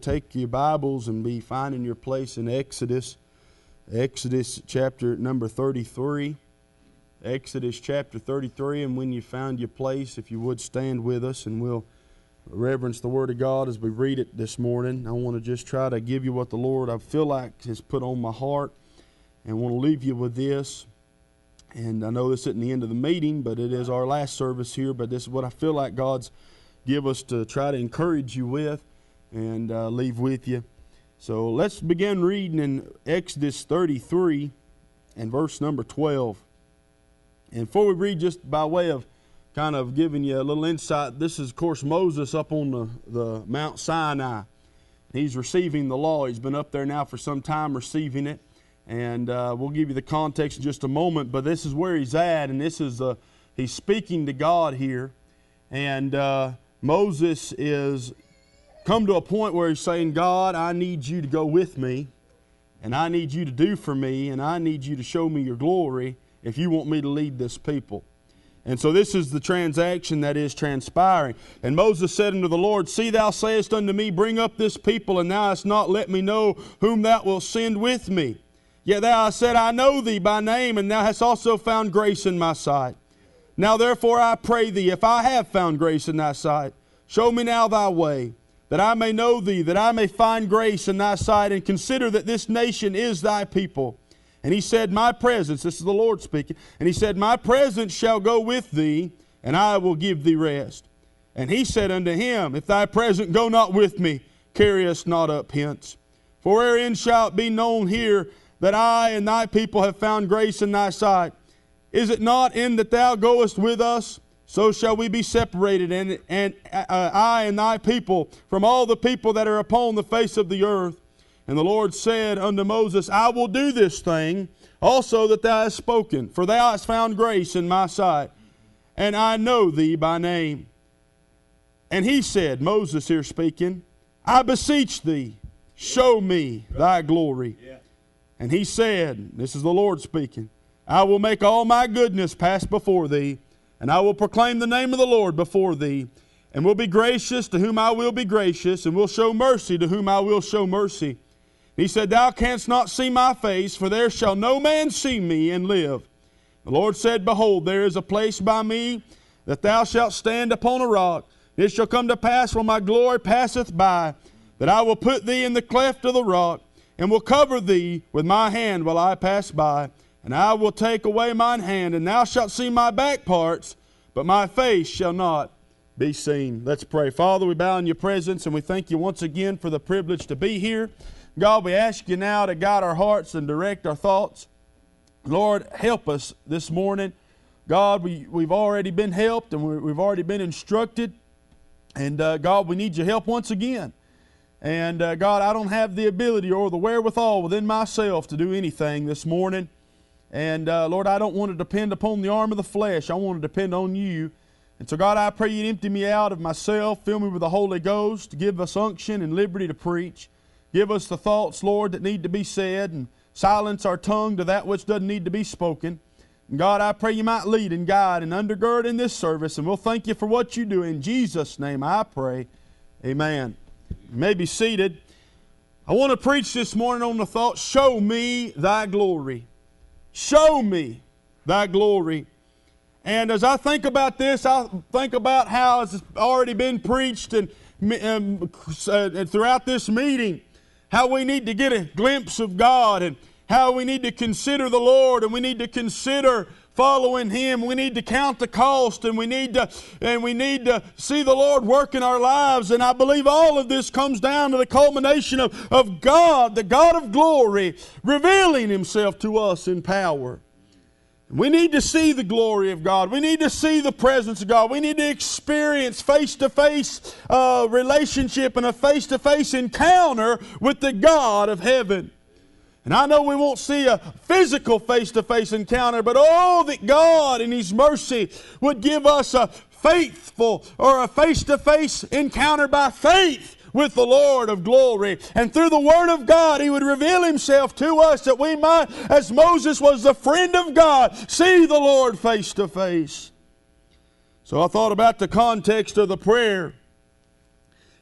take your Bibles and be finding your place in Exodus. Exodus chapter number 33. Exodus chapter 33, and when you found your place, if you would stand with us and we'll reverence the Word of God as we read it this morning. I want to just try to give you what the Lord I feel like has put on my heart, and want to leave you with this. And I know this isn't the end of the meeting, but it is our last service here, but this is what I feel like God's give us to try to encourage you with and leave with you. So let's begin reading in Exodus 33 and verse number 12. And before we read, just by way of kind of giving you a little insight, this is, of course, Moses up on the Mount Sinai. He's receiving the law. He's been up there now for some time receiving it. And we'll give you the context in just a moment, but this is where he's at, and this is he's speaking to God here. And Moses is come to a point where he's saying, God, I need you to go with me, and I need you to do for me, and I need you to show me your glory if you want me to lead this people. And so this is the transaction that is transpiring. And Moses said unto the Lord, See, thou sayest unto me, Bring up this people, and thou hast not let me know whom thou wilt send with me. Yet thou hast said, I know thee by name, and thou hast also found grace in my sight. Now therefore I pray thee, if I have found grace in thy sight, show me now thy way, that I may know thee, that I may find grace in thy sight, and consider that this nation is thy people. And he said, My presence, this is the Lord speaking, and he said, My presence shall go with thee, and I will give thee rest. And he said unto him, If thy presence go not with me, carry us not up hence. For wherein shall it be known here that I and thy people have found grace in thy sight? Is it not in that thou goest with us? So shall we be separated, and I and thy people, from all the people that are upon the face of the earth. And the Lord said unto Moses, I will do this thing also that thou hast spoken, for thou hast found grace in my sight, and I know thee by name. And he said, Moses here speaking, I beseech thee, show me thy glory. Yeah. And he said, this is the Lord speaking, I will make all my goodness pass before thee, and I will proclaim the name of the Lord before thee, and will be gracious to whom I will be gracious, and will show mercy to whom I will show mercy. He said, Thou canst not see my face, for there shall no man see me and live. The Lord said, Behold, there is a place by me, that thou shalt stand upon a rock. It shall come to pass when my glory passeth by, that I will put thee in the cleft of the rock, and will cover thee with my hand while I pass by. And I will take away mine hand, and thou shalt see my back parts, but my face shall not be seen. Let's pray. Father, we bow in your presence, and we thank you once again for the privilege to be here. God, we ask you now to guide our hearts and direct our thoughts. Lord, help us this morning. God, we've already been helped, and we've already been instructed. And God, we need your help once again. And God, I don't have the ability or the wherewithal within myself to do anything this morning. And Lord, I don't want to depend upon the arm of the flesh. I want to depend on you. And so God, I pray you'd empty me out of myself, fill me with the Holy Ghost, to give us unction and liberty to preach. Give us the thoughts, Lord, that need to be said, and silence our tongue to that which doesn't need to be spoken. And God, I pray you might lead and guide and undergird in this service, and we'll thank you for what you do. In Jesus' name I pray. Amen. You may be seated. I want to preach this morning on the thought, show me thy glory. Show me thy glory. And as I think about this, I think about how it's already been preached and throughout this meeting, how we need to get a glimpse of God, and how we need to consider the Lord, and we need to consider following Him. We need to count the cost, and we need to see the Lord work in our lives. And I believe all of this comes down to the culmination of God, the God of glory, revealing Himself to us in power. We need to see the glory of God. We need to see the presence of God. We need to experience face-to-face relationship and a face-to-face encounter with the God of heaven. And I know we won't see a physical face-to-face encounter, but oh, that God in His mercy would give us a faithful or a face-to-face encounter by faith with the Lord of glory. And through the Word of God, He would reveal Himself to us, that we might, as Moses was the friend of God, see the Lord face to face. So I thought about the context of the prayer.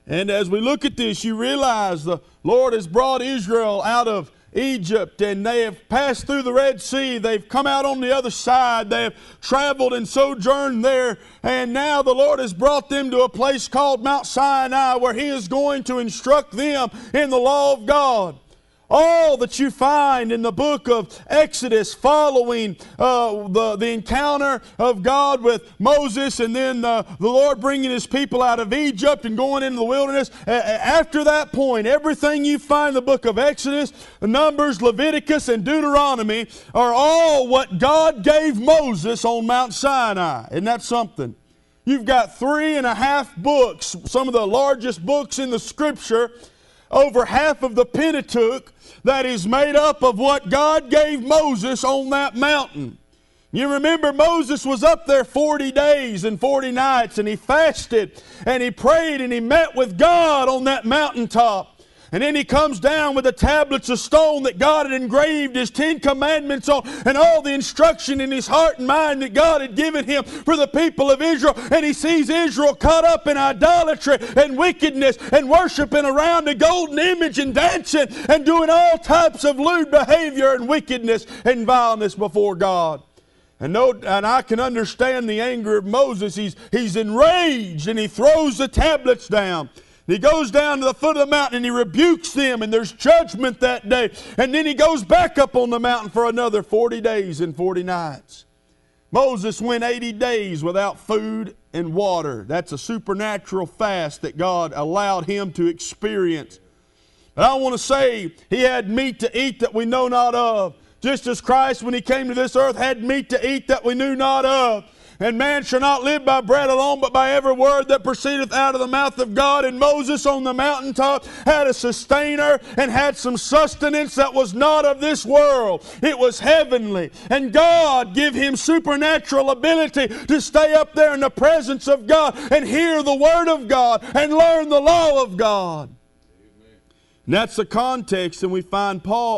And as we look at this, you realize the Lord has brought Israel out of Egypt, and they have passed through the Red Sea. They've come out on the other side. They have traveled and sojourned there. And now the Lord has brought them to a place called Mount Sinai, where He is going to instruct them in the law of God. All that you find in the book of Exodus following the encounter of God with Moses, and then the Lord bringing His people out of Egypt and going into the wilderness. After that point, everything you find in the book of Exodus, Numbers, Leviticus, and Deuteronomy are all what God gave Moses on Mount Sinai. Isn't that something? You've got 3.5 books, some of the largest books in the Scripture, over half of the Pentateuch, that is made up of what God gave Moses on that mountain. You remember Moses was up there 40 days and 40 nights, and he fasted and he prayed and he met with God on that mountaintop. And then he comes down with the tablets of stone that God had engraved His 10 commandments on, and all the instruction in his heart and mind that God had given him for the people of Israel. And he sees Israel caught up in idolatry and wickedness and worshiping around the golden image and dancing and doing all types of lewd behavior and wickedness and vileness before God. And I can understand the anger of Moses. He's enraged, and he throws the tablets down. He goes down to the foot of the mountain and he rebukes them, and there's judgment that day. And then he goes back up on the mountain for another 40 days and 40 nights. Moses went 80 days without food and water. That's a supernatural fast that God allowed him to experience. But I want to say he had meat to eat that we know not of, just as Christ, when He came to this earth, had meat to eat that we knew not of. And man shall not live by bread alone, but by every word that proceedeth out of the mouth of God. And Moses on the mountaintop had a sustainer and had some sustenance that was not of this world. It was heavenly. And God gave him supernatural ability to stay up there in the presence of God and hear the Word of God and learn the law of God. Amen. And that's the context, and we find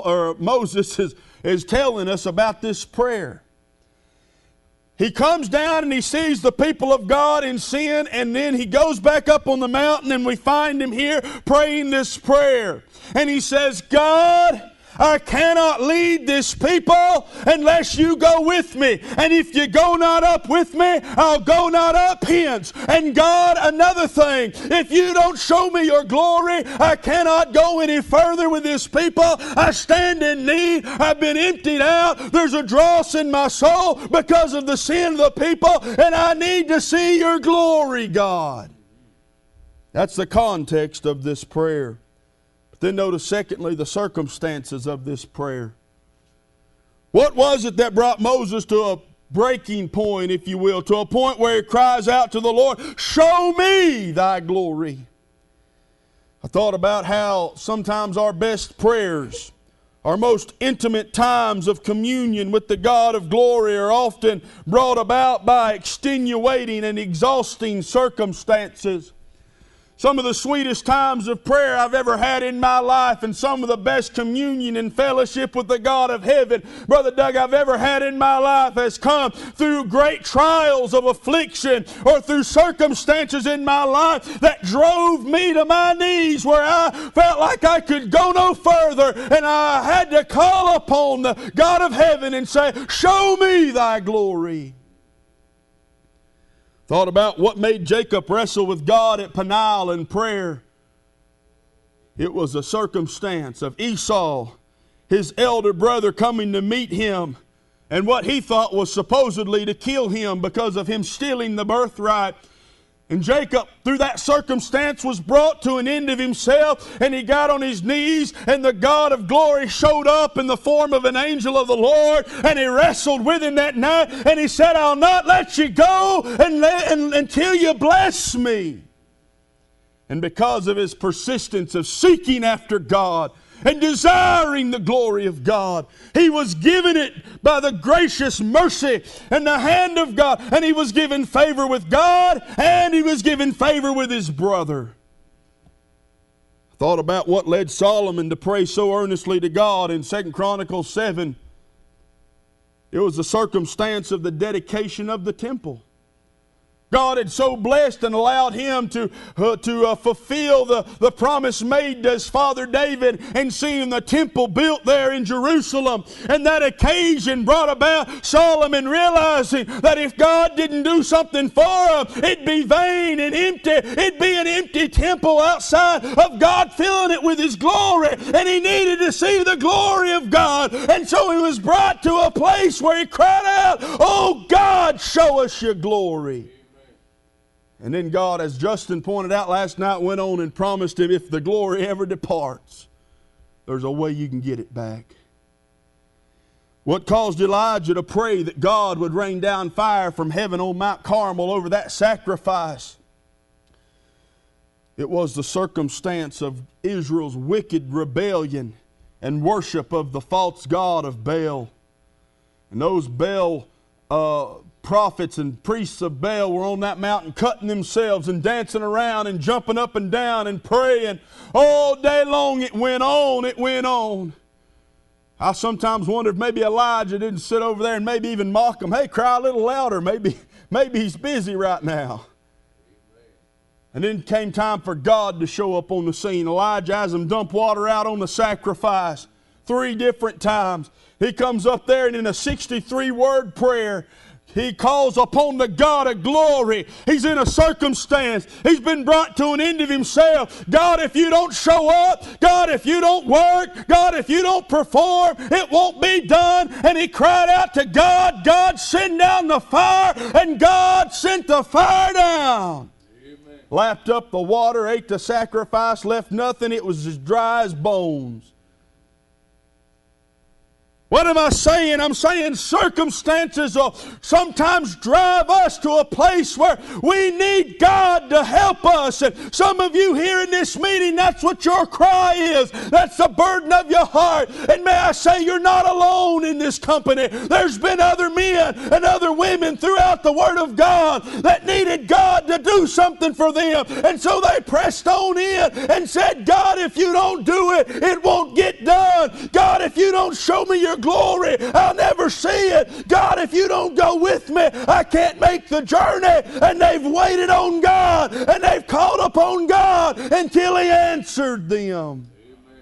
Moses is telling us about this prayer. He comes down and he sees the people of God in sin, and then he goes back up on the mountain, and we find him here praying this prayer. And he says, God, I cannot lead this people unless you go with me. And if you go not up with me, I'll go not up hence. And God, another thing, if you don't show me your glory, I cannot go any further with this people. I stand in need. I've been emptied out. There's a dross in my soul because of the sin of the people, and I need to see your glory, God. That's the context of this prayer. Then notice, secondly, the circumstances of this prayer. What was it that brought Moses to a breaking point, if you will, to a point where he cries out to the Lord, show me thy glory? I thought about how sometimes our best prayers, our most intimate times of communion with the God of glory, are often brought about by extenuating and exhausting circumstances. Some of the sweetest times of prayer I've ever had in my life, and some of the best communion and fellowship with the God of heaven, Brother Doug, I've ever had in my life has come through great trials of affliction or through circumstances in my life that drove me to my knees, where I felt like I could go no further, and I had to call upon the God of heaven and say, show me thy glory. Thought about what made Jacob wrestle with God at Peniel in prayer. It was a circumstance of Esau, his elder brother, coming to meet him, and what he thought was supposedly to kill him because of him stealing the birthright. And Jacob, through that circumstance, was brought to an end of himself, and he got on his knees, and the God of glory showed up in the form of an angel of the Lord, and he wrestled with him that night, and he said, I'll not let you go until you bless me. And because of his persistence of seeking after God and desiring the glory of God, he was given it by the gracious mercy and the hand of God. And he was given favor with God, and he was given favor with his brother. I thought about what led Solomon to pray so earnestly to God in 2 Chronicles 7. It was the circumstance of the dedication of the temple. God had so blessed and allowed him to fulfill the promise made to his father David, and seeing the temple built there in Jerusalem. And that occasion brought about Solomon realizing that if God didn't do something for him, it'd be vain and empty. It'd be an empty temple outside of God filling it with His glory. And he needed to see the glory of God. And so he was brought to a place where he cried out, "Oh God, show us your glory." And then God, as Justin pointed out last night, went on and promised him, if the glory ever departs, there's a way you can get it back. What caused Elijah to pray that God would rain down fire from heaven on Mount Carmel over that sacrifice? It was the circumstance of Israel's wicked rebellion and worship of the false god of Baal. And those Baal prophets and priests of Baal were on that mountain cutting themselves and dancing around and jumping up and down and praying. All day long it went on, it went on. I sometimes wonder if maybe Elijah didn't sit over there and maybe even mock them. Hey, cry a little louder. Maybe he's busy right now. And then came time for God to show up on the scene. Elijah has them dump water out on the sacrifice 3 different times. He comes up there and in a 63-word prayer, he calls upon the God of glory. He's in a circumstance. He's been brought to an end of himself. God, if you don't show up, God, if you don't work, God, if you don't perform, it won't be done. And he cried out to God, God, send down the fire. And God sent the fire down. Amen. Lapped up the water, ate the sacrifice, left nothing. It was as dry as bones. What am I saying? I'm saying circumstances will sometimes drive us to a place where we need God to help us. And some of you here in this meeting, that's what your cry is. That's the burden of your heart. And may I say, you're not alone in this company. There's been other men and other women throughout the Word of God that needed God to do something for them. And so they pressed on in and said, God, if you don't do it, it won't get done. God, if you don't show me your glory, I'll never see it. God, if you don't go with me, I can't make the journey. And they've waited on God, and they've called upon God until He answered them. Amen.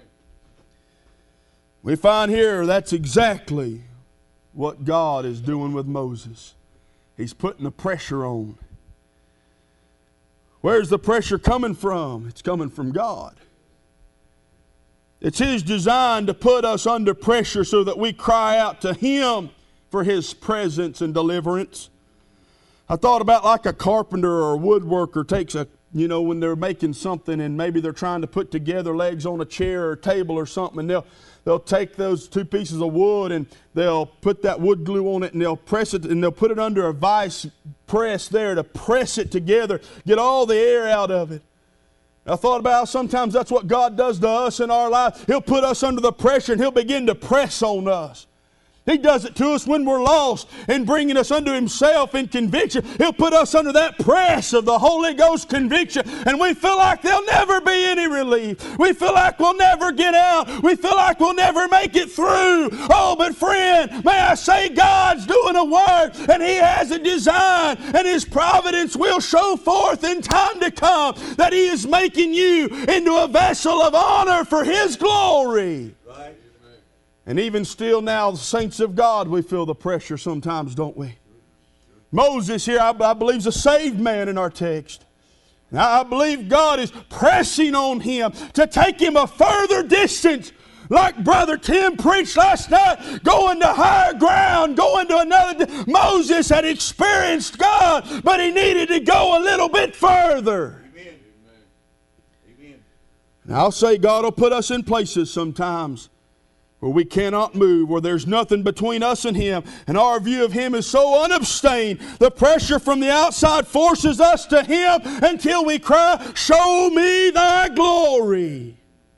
We find here that's exactly what God is doing with Moses. He's putting the pressure on. Where's the pressure coming from? It's coming from God. It's His design to put us under pressure so that we cry out to Him for His presence and deliverance. I thought about like a carpenter or a woodworker takes when they're making something and maybe they're trying to put together legs on a chair or a table or something, and they'll take those 2 pieces of wood and they'll put that wood glue on it and they'll press it and they'll put it under a vice press there to press it together, get all the air out of it. I thought about how sometimes that's what God does to us in our life. He'll put us under the pressure and He'll begin to press on us. He does it to us when we're lost and bringing us unto Himself in conviction. He'll put us under that press of the Holy Ghost conviction, and we feel like there'll never be any relief. We feel like we'll never get out. We feel like we'll never make it through. Oh, but friend, may I say God's doing a work, and He has a design, and His providence will show forth in time to come that He is making you into a vessel of honor for His glory. Right. And even still now, the saints of God, we feel the pressure sometimes, don't we? Moses here, I believe, is a saved man in our text. Now, I believe God is pressing on him to take him a further distance. Like Brother Tim preached last night, going to higher ground, going to another. Moses had experienced God, but he needed to go a little bit further. Amen. Amen. And I'll say God will put us in places sometimes where we cannot move, where there's nothing between us and Him, and our view of Him is so unabstained, the pressure from the outside forces us to Him until we cry, show me Thy glory.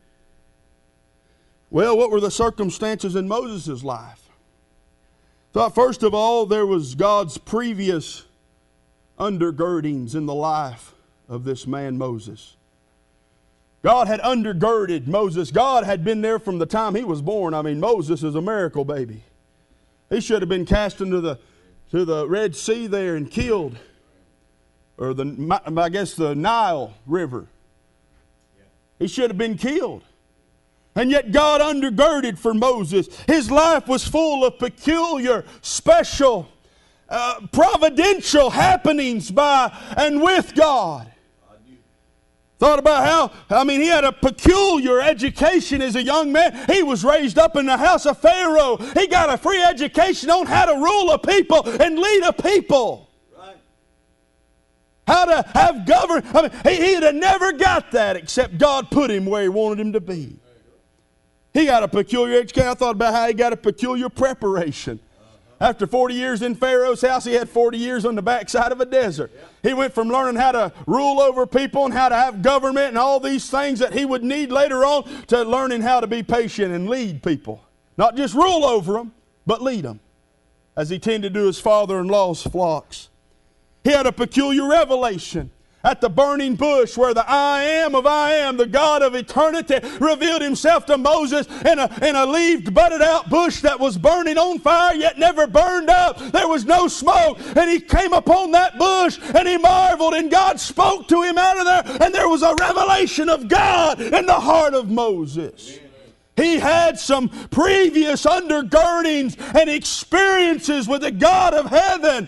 Well, what were the circumstances in Moses' life? Thought first of all, there was God's previous undergirdings in the life of this man Moses. God had undergirded Moses. God had been there from the time he was born. I mean, Moses is a miracle baby. He should have been cast into the Red Sea there and killed. or the Nile River. He should have been killed. And yet God undergirded for Moses. His life was full of peculiar, special, providential happenings by and with God. Thought about how, he had a peculiar education as a young man. He was raised up in the house of Pharaoh. He got a free education on how to rule a people and lead a people. Right. How to have government. He'd have never got that except God put him where He wanted him to be. He got a peculiar education. I thought about how he got a peculiar preparation. After 40 years in Pharaoh's house, he had 40 years on the backside of a desert. He went from learning how to rule over people and how to have government and all these things that he would need later on to learning how to be patient and lead people. Not just rule over them, but lead them, as he tended to his father-in-law's flocks. He had a peculiar revelation at the burning bush where the I Am, the God of eternity, revealed Himself to Moses in a leaved, budded out bush that was burning on fire yet never burned up. There was no smoke. And he came upon that bush and he marveled, and God spoke to him out of there, and there was a revelation of God in the heart of Moses. He had some previous undergirdings and experiences with the God of heaven.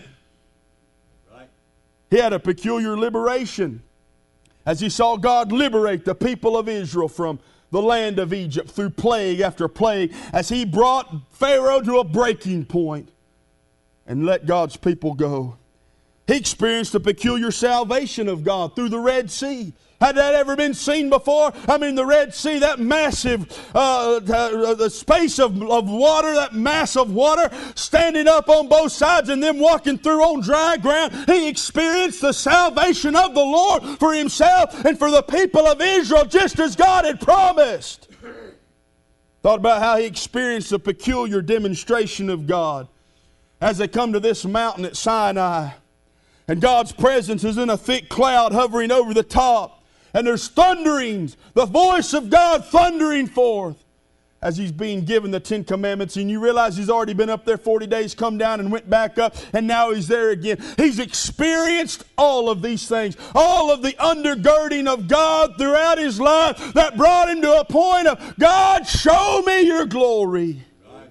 He had a peculiar liberation as he saw God liberate the people of Israel from the land of Egypt through plague after plague, as He brought Pharaoh to a breaking point and let God's people go. He experienced a peculiar salvation of God through the Red Sea. Had that ever been seen before? The Red Sea, that massive the space of water, that mass of water standing up on both sides and them walking through on dry ground. He experienced the salvation of the Lord for himself and for the people of Israel, just as God had promised. Thought about how he experienced a peculiar demonstration of God as they come to this mountain at Sinai. And God's presence is in a thick cloud hovering over the top. And there's thunderings, the voice of God thundering forth as He's being given the 10 Commandments. And you realize He's already been up there 40 days, come down and went back up, and now He's there again. He's experienced all of these things, all of the undergirding of God throughout His life that brought Him to a point of, God, show me Your glory.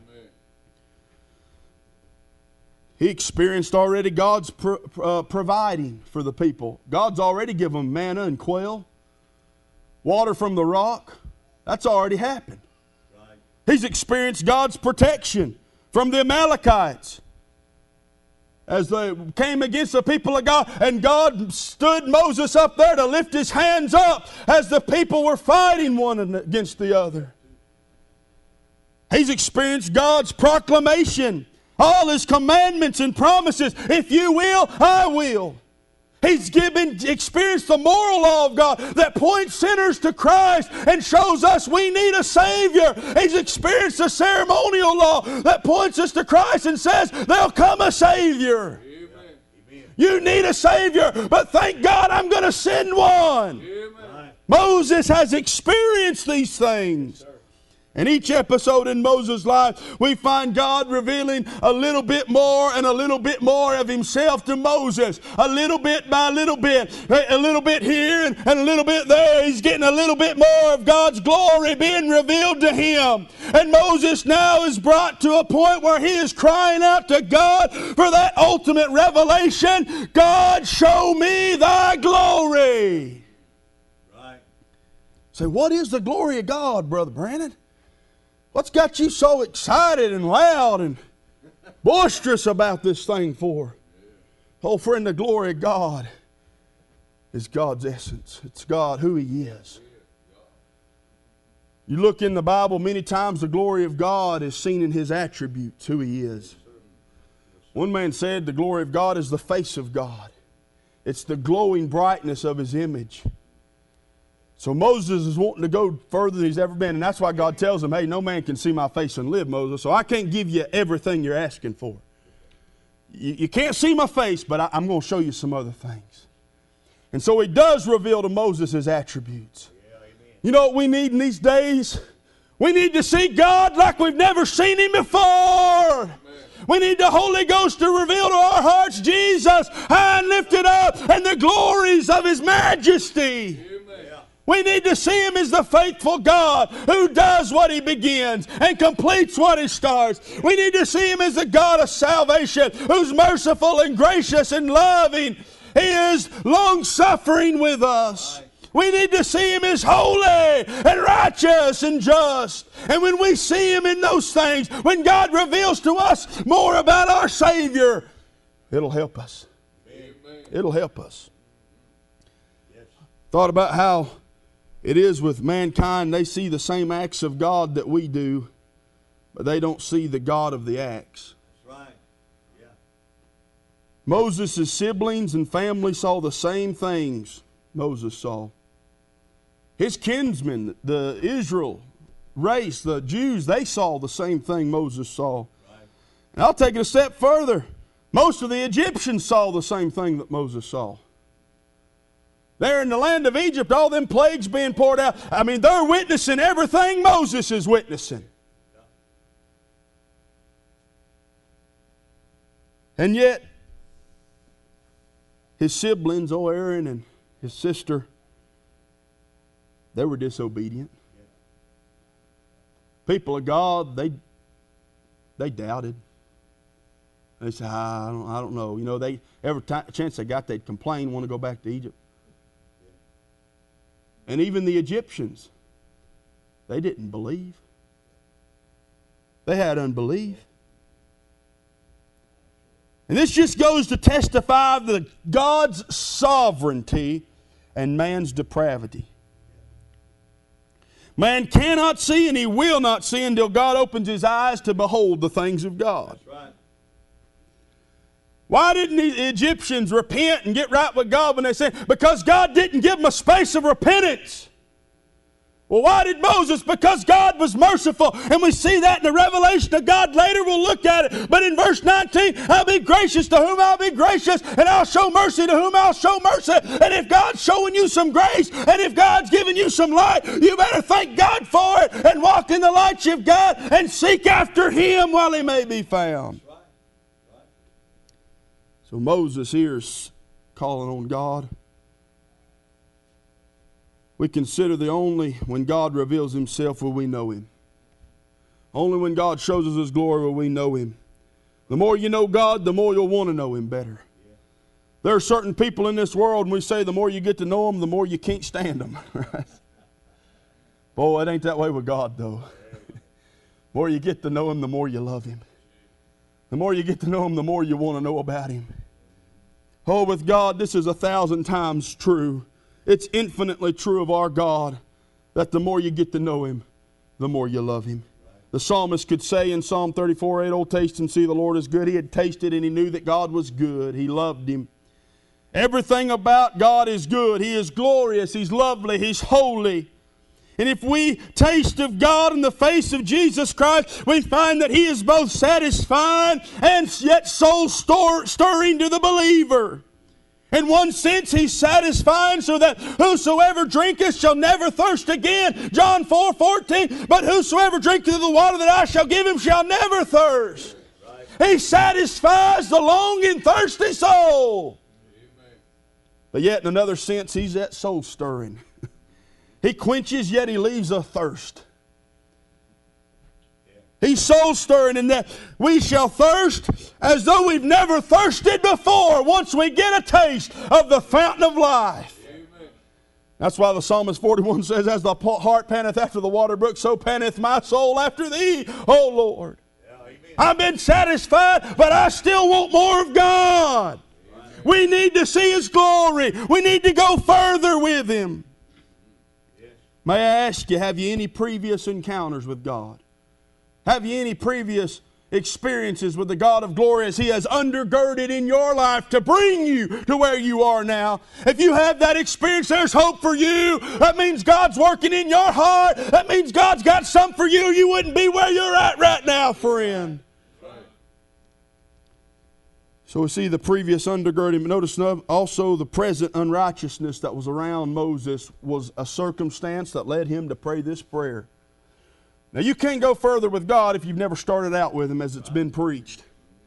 He experienced already God's providing for the people. God's already given them manna and quail, water from the rock. That's already happened. Right. He's experienced God's protection from the Amalekites as they came against the people of God, and God stood Moses up there to lift his hands up as the people were fighting one against the other. He's experienced God's proclamation, all His commandments and promises. If you will, I will. He's experienced the moral law of God that points sinners to Christ and shows us we need a Savior. He's experienced the ceremonial law that points us to Christ and says there'll come a Savior. Amen. You need a Savior, but thank God I'm going to send one. Amen. Moses has experienced these things. In each episode in Moses' life, we find God revealing a little bit more and a little bit more of Himself to Moses. A little bit by little bit. A little bit here and a little bit there. He's getting a little bit more of God's glory being revealed to him. And Moses now is brought to a point where he is crying out to God for that ultimate revelation. God, show me Thy glory. Right. Say, what is the glory of God, Brother Brandon? What's got you so excited and loud and boisterous about this thing for? Oh, friend, the glory of God is God's essence. It's God, who He is. You look in the Bible, many times the glory of God is seen in His attributes, who He is. One man said the glory of God is the face of God. It's the glowing brightness of His image. So Moses is wanting to go further than he's ever been, and that's why God tells him, hey, no man can see my face and live, Moses, so I can't give you everything you're asking for. You can't see my face, but I'm going to show you some other things. And so He does reveal to Moses His attributes. You know what we need in these days? We need to see God like we've never seen Him before. We need the Holy Ghost to reveal to our hearts Jesus high and lifted up and the glories of His majesty. We need to see Him as the faithful God who does what He begins and completes what He starts. We need to see Him as the God of salvation who's merciful and gracious and loving. He is long-suffering with us. We need to see Him as holy and righteous and just. And when we see Him in those things, when God reveals to us more about our Savior, it'll help us. It'll help us. Thought about how it is with mankind. They see the same acts of God that we do, but they don't see the God of the acts. That's right. Yeah. Moses' siblings and family saw the same things Moses saw. His kinsmen, the Israel race, the Jews, they saw the same thing Moses saw. Right. And I'll take it a step further. Most of the Egyptians saw the same thing that Moses saw. There in the land of Egypt, all them plagues being poured out. I mean, they're witnessing everything Moses is witnessing. And yet, his siblings, Aaron and his sister, they were disobedient. People of God, they doubted. They said, I don't know. You know, every chance they got, they'd complain, want to go back to Egypt. And even the Egyptians, they didn't believe. They had unbelief. And this just goes to testify of God's sovereignty and man's depravity. Man cannot see and he will not see until God opens his eyes to behold the things of God. That's right. Why didn't the Egyptians repent and get right with God when they said? Because God didn't give them a space of repentance. Well, why did Moses? Because God was merciful. And we see that in the revelation of God later. We'll look at it. But in verse 19, I'll be gracious to whom I'll be gracious, and I'll show mercy to whom I'll show mercy. And if God's showing you some grace, and if God's giving you some light, you better thank God for it and walk in the light you've got and seek after Him while He may be found. So Moses here is calling on God. We consider the only when God reveals Himself will we know Him. Only when God shows us His glory will we know Him. The more you know God, the more you'll want to know Him better. There are certain people in this world, and we say the more you get to know them, the more you can't stand them. Boy, it ain't that way with God, though. The more you get to know Him, the more you love Him. The more you get to know Him, the more you want to know about Him. Oh, with God, this is 1,000 times true. It's infinitely true of our God that the more you get to know Him, the more you love Him. The psalmist could say in Psalm 34:8, "Oh, taste and see the Lord is good." He had tasted and he knew that God was good. He loved Him. Everything about God is good. He is glorious. He's lovely. He's holy. And if we taste of God in the face of Jesus Christ, we find that He is both satisfying and yet soul stirring to the believer. In one sense, He's satisfying so that whosoever drinketh shall never thirst again. John 4:14, but whosoever drinketh of the water that I shall give him shall never thirst. Right. He satisfies the longing, thirsty soul. Amen. But yet in another sense, He's that soul stirring. He quenches, yet He leaves a thirst. He's soul stirring in that we shall thirst as though we've never thirsted before once we get a taste of the fountain of life. Amen. That's why the Psalmist 41 says, "As the heart panteth after the water brook, so panteth my soul after Thee, O Lord." Yeah, I've been satisfied, but I still want more of God. Amen. We need to see His glory. We need to go further with Him. Yes. May I ask you, have you any previous encounters with God? Have you any previous experiences with the God of glory as He has undergirded in your life to bring you to where you are now? If you have that experience, there's hope for you. That means God's working in your heart. That means God's got something for you. You wouldn't be where you're at right now, friend. So we see the previous undergirding, but notice also the present unrighteousness that was around Moses was a circumstance that led him to pray this prayer. Now, you can't go further with God if you've never started out with Him as it's been preached.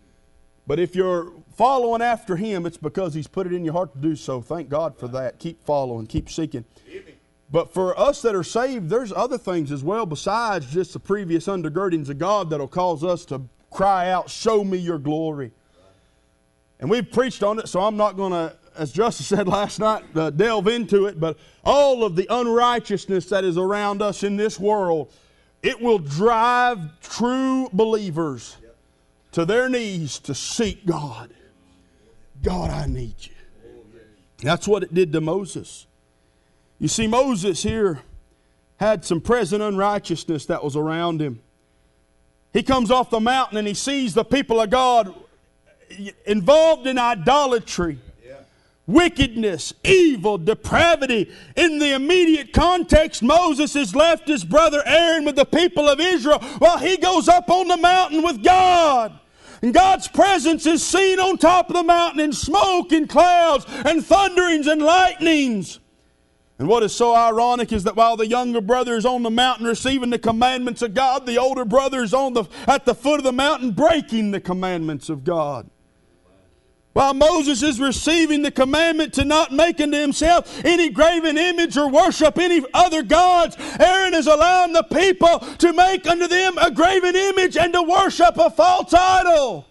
But if you're following after Him, it's because He's put it in your heart to do so. Thank God for that. Keep following, keep seeking. But for us that are saved, there's other things as well besides just the previous undergirdings of God that'll cause us to cry out, show me your glory. And we've preached on it, so I'm not going to, as Justice said last night, delve into it. But all of the unrighteousness that is around us in this world, it will drive true believers to their knees to seek God. God, I need you. That's what it did to Moses. You see, Moses here had some present unrighteousness that was around him. He comes off the mountain and he sees the people of God involved in idolatry, wickedness, evil, depravity. In the immediate context, Moses has left his brother Aaron with the people of Israel while he goes up on the mountain with God. And God's presence is seen on top of the mountain in smoke and clouds and thunderings and lightnings. And what is so ironic is that while the younger brother is on the mountain receiving the commandments of God, the older brother is at the foot of the mountain breaking the commandments of God. While Moses is receiving the commandment to not make unto himself any graven image or worship any other gods, Aaron is allowing the people to make unto them a graven image and to worship a false idol.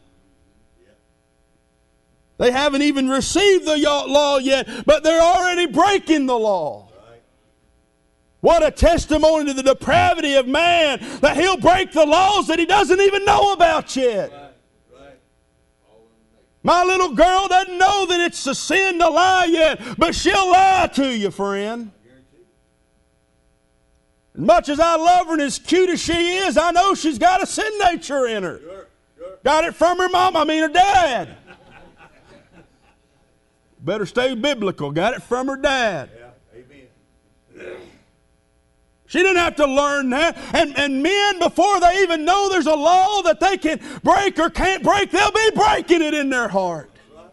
They haven't even received the law yet, but they're already breaking the law. What a testimony to the depravity of man, that he'll break the laws that he doesn't even know about yet. My little girl doesn't know that it's a sin to lie yet, but she'll lie to you, friend. As much as I love her and as cute as she is, I know she's got a sin nature in her. Got it from her mom, her dad. Better stay biblical. Got it from her dad. She didn't have to learn that. And men, before they even know there's a law that they can break or can't break, they'll be breaking it in their heart.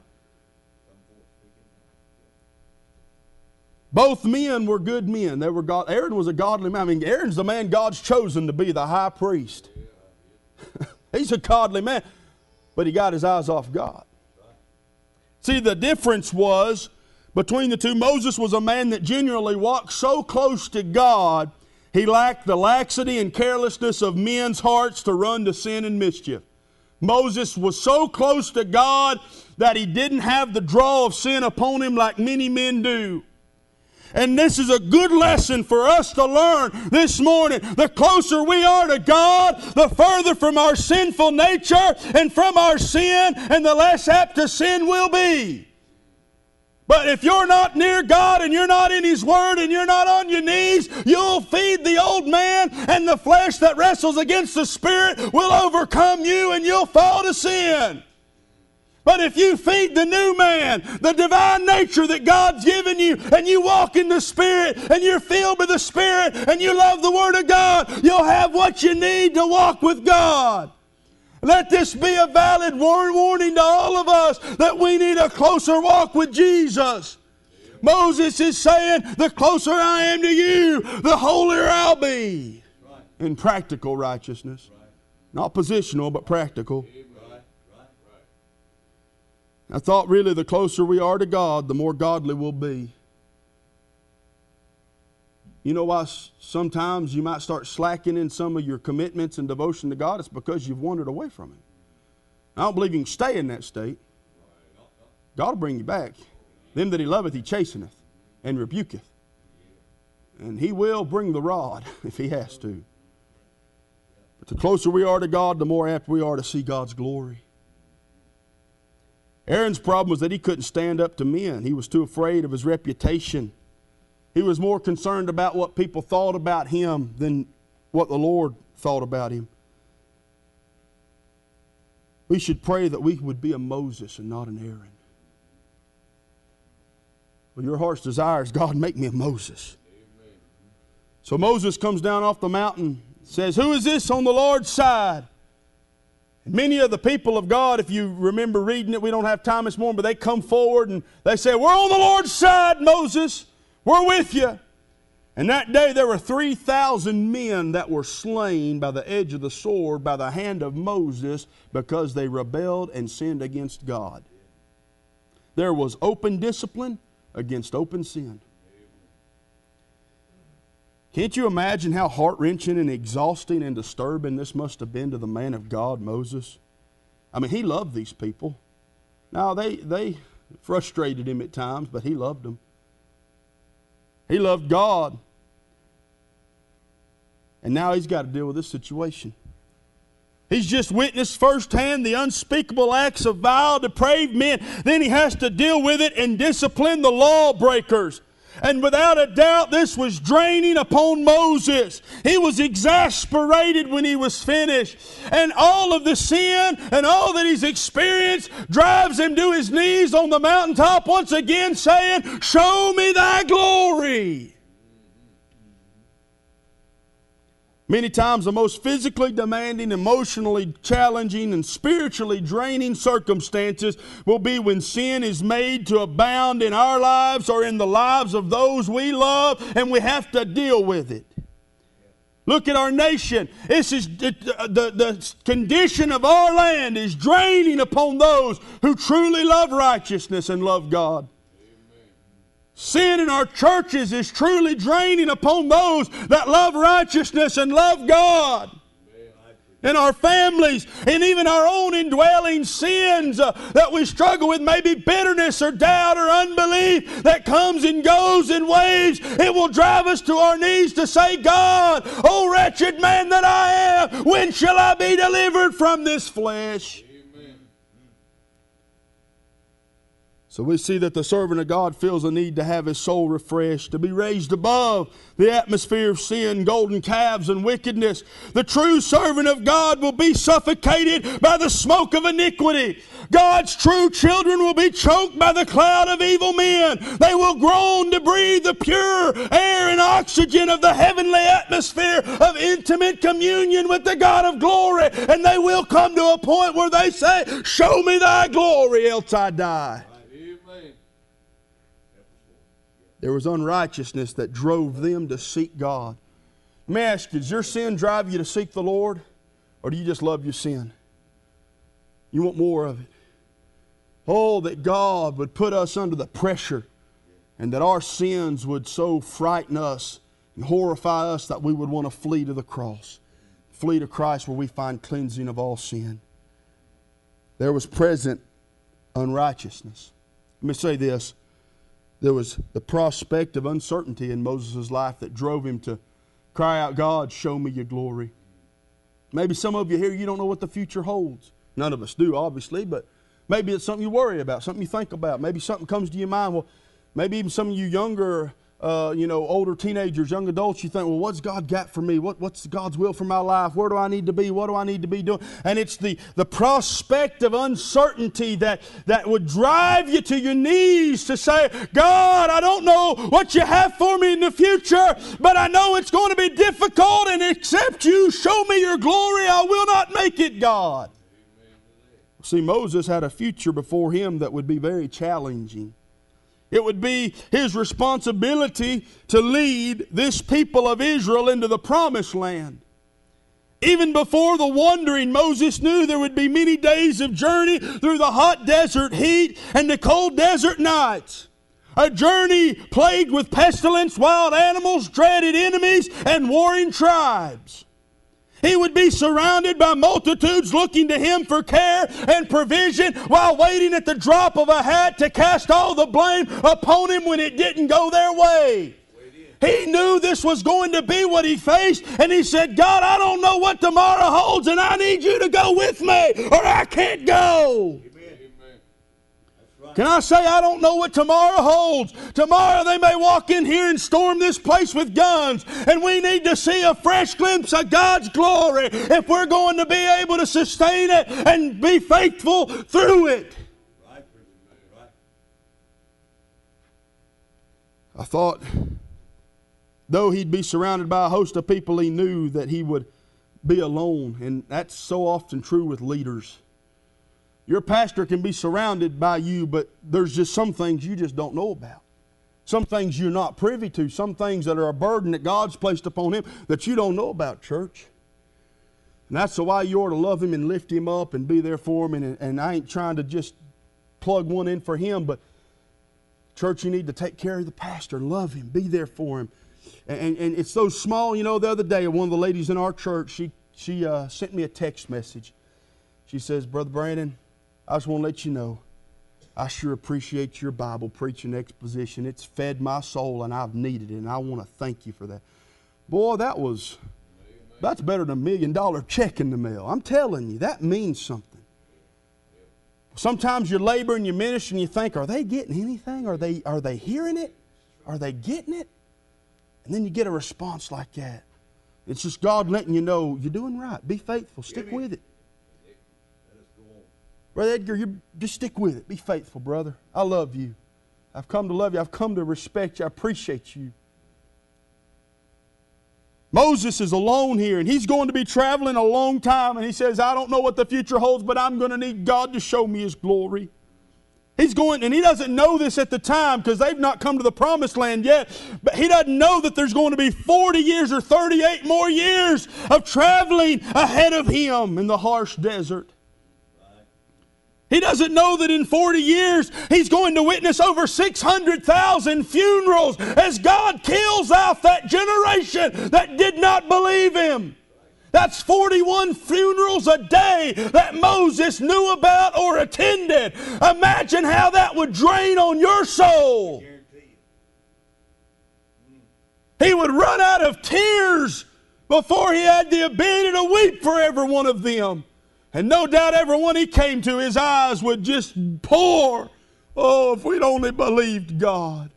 Both men were good men. They were God. Aaron was a godly man. Aaron's the man God's chosen to be the high priest. He's a godly man. But he got his eyes off God. See, the difference was between the two. Moses was a man that genuinely walked so close to God, he lacked the laxity and carelessness of men's hearts to run to sin and mischief. Moses was so close to God that he didn't have the draw of sin upon him like many men do. And this is a good lesson for us to learn this morning. The closer we are to God, the further from our sinful nature and from our sin, and the less apt to sin we'll be. But if you're not near God and you're not in His Word and you're not on your knees, you'll feed the old man, and the flesh that wrestles against the Spirit will overcome you and you'll fall to sin. But if you feed the new man, the divine nature that God's given you, and you walk in the Spirit, and you're filled with the Spirit, and you love the Word of God, you'll have what you need to walk with God. Let this be a valid warning to all of us that we need a closer walk with Jesus. Moses is saying, the closer I am to you, the holier I'll be. In practical righteousness. Not positional, but practical. I thought really the closer we are to God, the more godly we'll be. You know why sometimes you might start slacking in some of your commitments and devotion to God? It's because you've wandered away from Him. I don't believe you can stay in that state. God will bring you back. Them that He loveth, He chasteneth and rebuketh. And He will bring the rod if He has to. But the closer we are to God, the more apt we are to see God's glory. Aaron's problem was that he couldn't stand up to men. He was too afraid of his reputation. He was more concerned about what people thought about him than what the Lord thought about him. We should pray that we would be a Moses and not an Aaron. Well, your heart's desire is, God, make me a Moses. Amen. So Moses comes down off the mountain, says, who is this on the Lord's side? And many of the people of God, if you remember reading it, we don't have time this morning, but they come forward and they say, we're on the Lord's side, Moses. We're with you. And that day there were 3,000 men that were slain by the edge of the sword by the hand of Moses because they rebelled and sinned against God. There was open discipline against open sin. Can't you imagine how heart-wrenching and exhausting and disturbing this must have been to the man of God, Moses? I mean, he loved these people. Now, they frustrated him at times, but he loved them. He loved God. And now he's got to deal with this situation. He's just witnessed firsthand the unspeakable acts of vile, depraved men. Then he has to deal with it and discipline the lawbreakers. And without a doubt, this was draining upon Moses. He was exasperated when he was finished. And all of the sin and all that he's experienced drives him to his knees on the mountaintop once again, saying, "Show me thy glory." Many times the most physically demanding, emotionally challenging, and spiritually draining circumstances will be when sin is made to abound in our lives or in the lives of those we love, and we have to deal with it. Look at our nation. The condition of our land is draining upon those who truly love righteousness and love God. Sin in our churches is truly draining upon those that love righteousness and love God. In our families, and even our own indwelling sins that we struggle with, maybe bitterness or doubt or unbelief that comes and goes in waves, it will drive us to our knees to say, "God, oh wretched man that I am, when shall I be delivered from this flesh?" So we see that the servant of God feels a need to have his soul refreshed, to be raised above the atmosphere of sin, golden calves, and wickedness. The true servant of God will be suffocated by the smoke of iniquity. God's true children will be choked by the cloud of evil men. They will groan to breathe the pure air and oxygen of the heavenly atmosphere of intimate communion with the God of glory. And they will come to a point where they say, "Show me thy glory, else I die." There was unrighteousness that drove them to seek God. Let me ask you, does your sin drive you to seek the Lord? Or do you just love your sin? You want more of it. Oh, that God would put us under the pressure and that our sins would so frighten us and horrify us that we would want to flee to the cross. Flee to Christ where we find cleansing of all sin. There was present unrighteousness. Let me say this. There was the prospect of uncertainty in Moses' life that drove him to cry out, "God, show me your glory." Maybe some of you here, you don't know what the future holds. None of us do, obviously, but maybe it's something you worry about, something you think about. Maybe something comes to your mind. Well, maybe even some of you younger, older teenagers, young adults, you think, well, what's God got for me? What's God's will for my life? Where do I need to be? What do I need to be doing? And it's the prospect of uncertainty that would drive you to your knees to say, "God, I don't know what you have for me in the future, but I know it's going to be difficult, and except you show me your glory, I will not make it, God." See, Moses had a future before him that would be very challenging. It would be his responsibility to lead this people of Israel into the promised land. Even before the wandering, Moses knew there would be many days of journey through the hot desert heat and the cold desert nights. A journey plagued with pestilence, wild animals, dreaded enemies, and warring tribes. He would be surrounded by multitudes looking to him for care and provision while waiting at the drop of a hat to cast all the blame upon him when it didn't go their way. He knew this was going to be what he faced, and he said, "God, I don't know what tomorrow holds, and I need you to go with me, or I can't go." Can I say I don't know what tomorrow holds? Tomorrow they may walk in here and storm this place with guns, and we need to see a fresh glimpse of God's glory if we're going to be able to sustain it and be faithful through it. I thought, though he'd be surrounded by a host of people, he knew that he would be alone, and that's so often true with leaders. Your pastor can be surrounded by you, but there's just some things you just don't know about. Some things you're not privy to. Some things that are a burden that God's placed upon Him that you don't know about, church. And that's why you ought to love Him and lift Him up and be there for Him. And I ain't trying to just plug one in for Him, but church, you need to take care of the pastor. Love him. Be there for him. And it's so small. You know, the other day, one of the ladies in our church, she sent me a text message. She says, Brother Brandon, I just want to let you know, I sure appreciate your Bible preaching exposition. It's fed my soul, and I've needed it, and I want to thank you for that. Boy, that's better than $1 million check in the mail. I'm telling you, that means something. Sometimes you labor and you minister and you think, are they getting anything? Are they hearing it? Are they getting it? And then you get a response like that. It's just God letting you know you're doing right. Be faithful. Stick with it. Brother Edgar, you just stick with it. Be faithful, brother. I love you. I've come to love you. I've come to respect you. I appreciate you. Moses is alone here, and he's going to be traveling a long time, and he says, I don't know what the future holds, but I'm going to need God to show me His glory. He's going, and he doesn't know this at the time because they've not come to the promised land yet, but he doesn't know that there's going to be 40 years or 38 more years of traveling ahead of him in the harsh desert. He doesn't know that in 40 years he's going to witness over 600,000 funerals as God kills out that generation that did not believe Him. That's 41 funerals a day that Moses knew about or attended. Imagine how that would drain on your soul. He would run out of tears before he had the ability to weep for every one of them. And no doubt everyone he came to, his eyes would just pour. Oh, if we'd only believed God.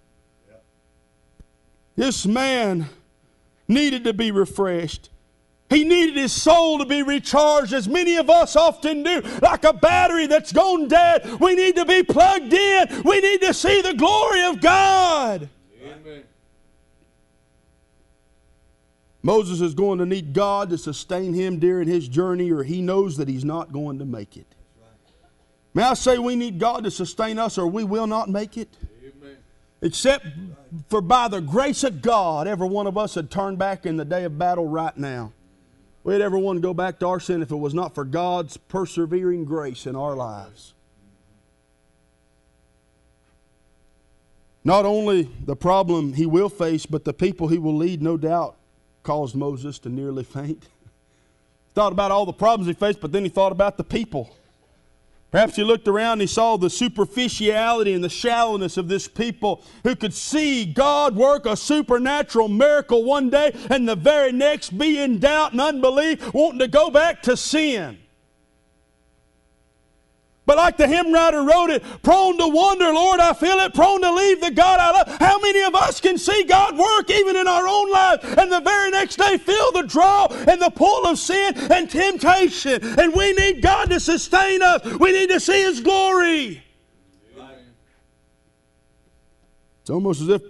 This man needed to be refreshed. He needed his soul to be recharged, as many of us often do, like a battery that's gone dead. We need to be plugged in. We need to see the glory of God. Amen. Moses is going to need God to sustain him during his journey, or he knows that he's not going to make it. May I say we need God to sustain us, or we will not make it? Amen. Except for by the grace of God, every one of us had turned back in the day of battle right now. We'd everyone go back to our sin if it was not for God's persevering grace in our lives. Not only the problem he will face, but the people he will lead, no doubt, caused Moses to nearly faint. He thought about all the problems he faced, but then he thought about the people. Perhaps he looked around and he saw the superficiality and the shallowness of this people who could see God work a supernatural miracle one day and the very next be in doubt and unbelief, wanting to go back to sin. But like the hymn writer wrote it, prone to wonder, Lord, I feel it, prone to leave the God I love. How many of us can see God work even in our own lives and the very next day feel the draw and the pull of sin and temptation? And we need God to sustain us. We need to see His glory. Amen. It's almost as if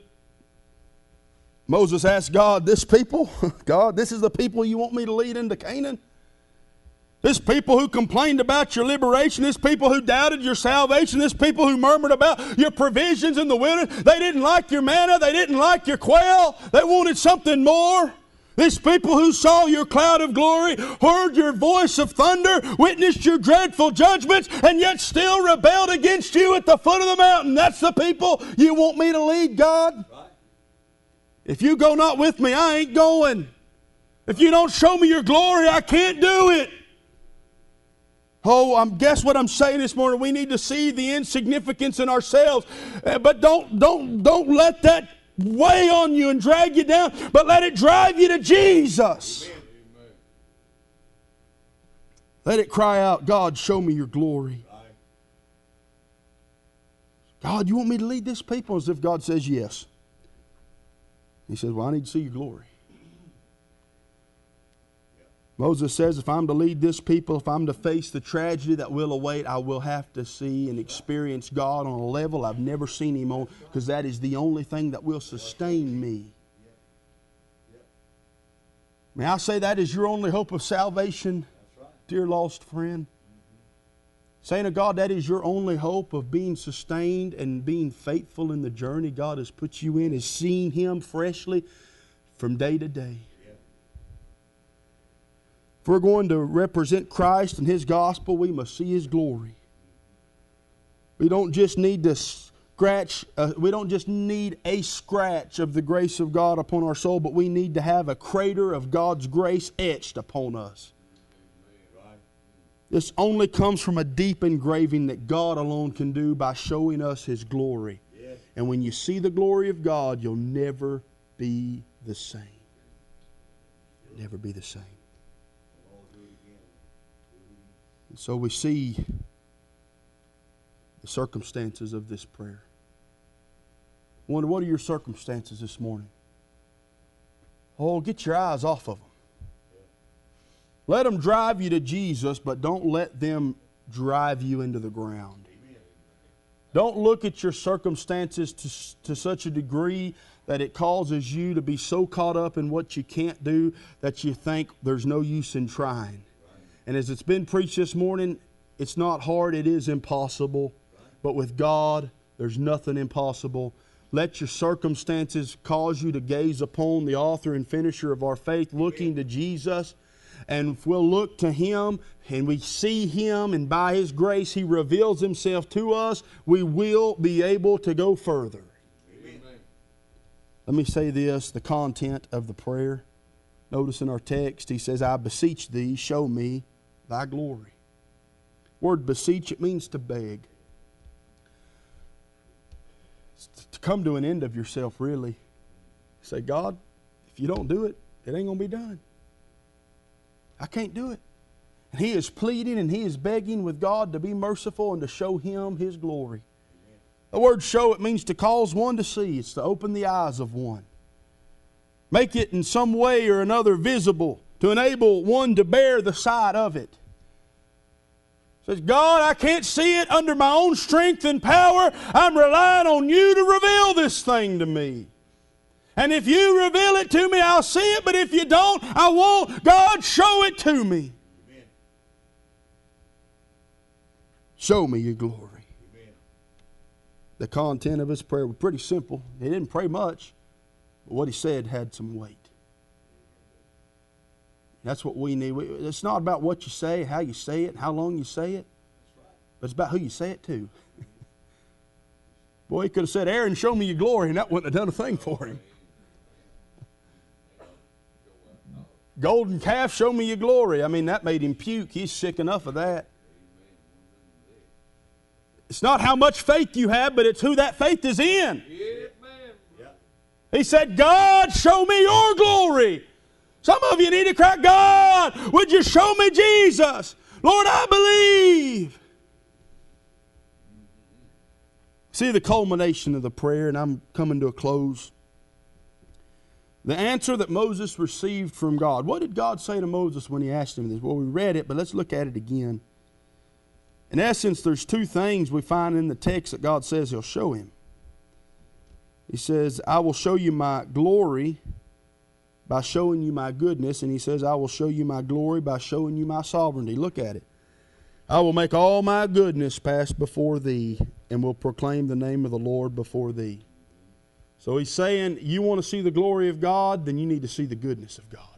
Moses asked God, this people, God, this is the people you want me to lead into Canaan? This people who complained about your liberation, this people who doubted your salvation, this people who murmured about your provisions in the wilderness, they didn't like your manna, they didn't like your quail, they wanted something more. These people who saw your cloud of glory, heard your voice of thunder, witnessed your dreadful judgments, and yet still rebelled against you at the foot of the mountain. That's the people you want me to lead, God? If you go not with me, I ain't going. If you don't show me your glory, I can't do it. Oh, guess what I'm saying this morning? We need to see the insignificance in ourselves. But don't let that weigh on you and drag you down, but let it drive you to Jesus. Amen. Let it cry out, God, show me your glory. God, you want me to lead this people? As if God says yes. He says, well, I need to see your glory. Moses says, if I'm to lead this people, if I'm to face the tragedy that will await, I will have to see and experience God on a level I've never seen Him on, because that is the only thing that will sustain me. May I say that is your only hope of salvation, dear lost friend? Saying to God, that is your only hope of being sustained and being faithful in the journey God has put you in, is seeing Him freshly from day to day. If we're going to represent Christ and His gospel, we must see His glory. We don't just need to we don't just need a scratch of the grace of God upon our soul, but we need to have a crater of God's grace etched upon us. This only comes from a deep engraving that God alone can do by showing us His glory. Yes. And when you see the glory of God, you'll never be the same. You'll never be the same. And so we see the circumstances of this prayer. I wonder, what are your circumstances this morning? Oh, get your eyes off of them. Let them drive you to Jesus, but don't let them drive you into the ground. Don't look at your circumstances to such a degree that it causes you to be so caught up in what you can't do that you think there's no use in trying. And as it's been preached this morning, it's not hard, it is impossible. But with God, there's nothing impossible. Let your circumstances cause you to gaze upon the author and finisher of our faith, looking to Jesus. And if we'll look to Him and we see Him, and by His grace He reveals Himself to us, we will be able to go further. Amen. Let me say this, the content of the prayer. Notice in our text, he says, I beseech Thee, show me Thy glory. Word beseech, it means to beg. It's to come to an end of yourself, really. Say, God, if you don't do it, it ain't going to be done. I can't do it. And he is pleading and he is begging with God to be merciful and to show him His glory. Amen. The word show, it means to cause one to see. It's to open the eyes of one. Make it in some way or another visible, to enable one to bear the sight of it. Says, God, I can't see it under my own strength and power. I'm relying on You to reveal this thing to me. And if You reveal it to me, I'll see it. But if You don't, I won't. God, show it to me. Amen. Show me Your glory. Amen. The content of his prayer was pretty simple. He didn't pray much, but what he said had some weight. That's what we need. It's not about what you say, how you say it, how long you say it, but it's about who you say it to. Boy, he could have said, Aaron, show me Your glory, and that wouldn't have done a thing for him. Golden calf, show me Your glory. I mean, that made him puke. He's sick enough of that. It's not how much faith you have, but it's who that faith is in. He said, God, show me Your glory. Some of you need to cry, God, would You show me Jesus? Lord, I believe. See the culmination of the prayer, and I'm coming to a close. The answer that Moses received from God. What did God say to Moses when He asked him this? Well, we read it, but let's look at it again. In essence, there's two things we find in the text that God says He'll show him. He says, I will show you My glory by showing you My goodness. And He says, I will show you My glory by showing you My sovereignty. Look at it. I will make all My goodness pass before thee, and will proclaim the name of the Lord before thee. So He's saying, you want to see the glory of God, then you need to see the goodness of God.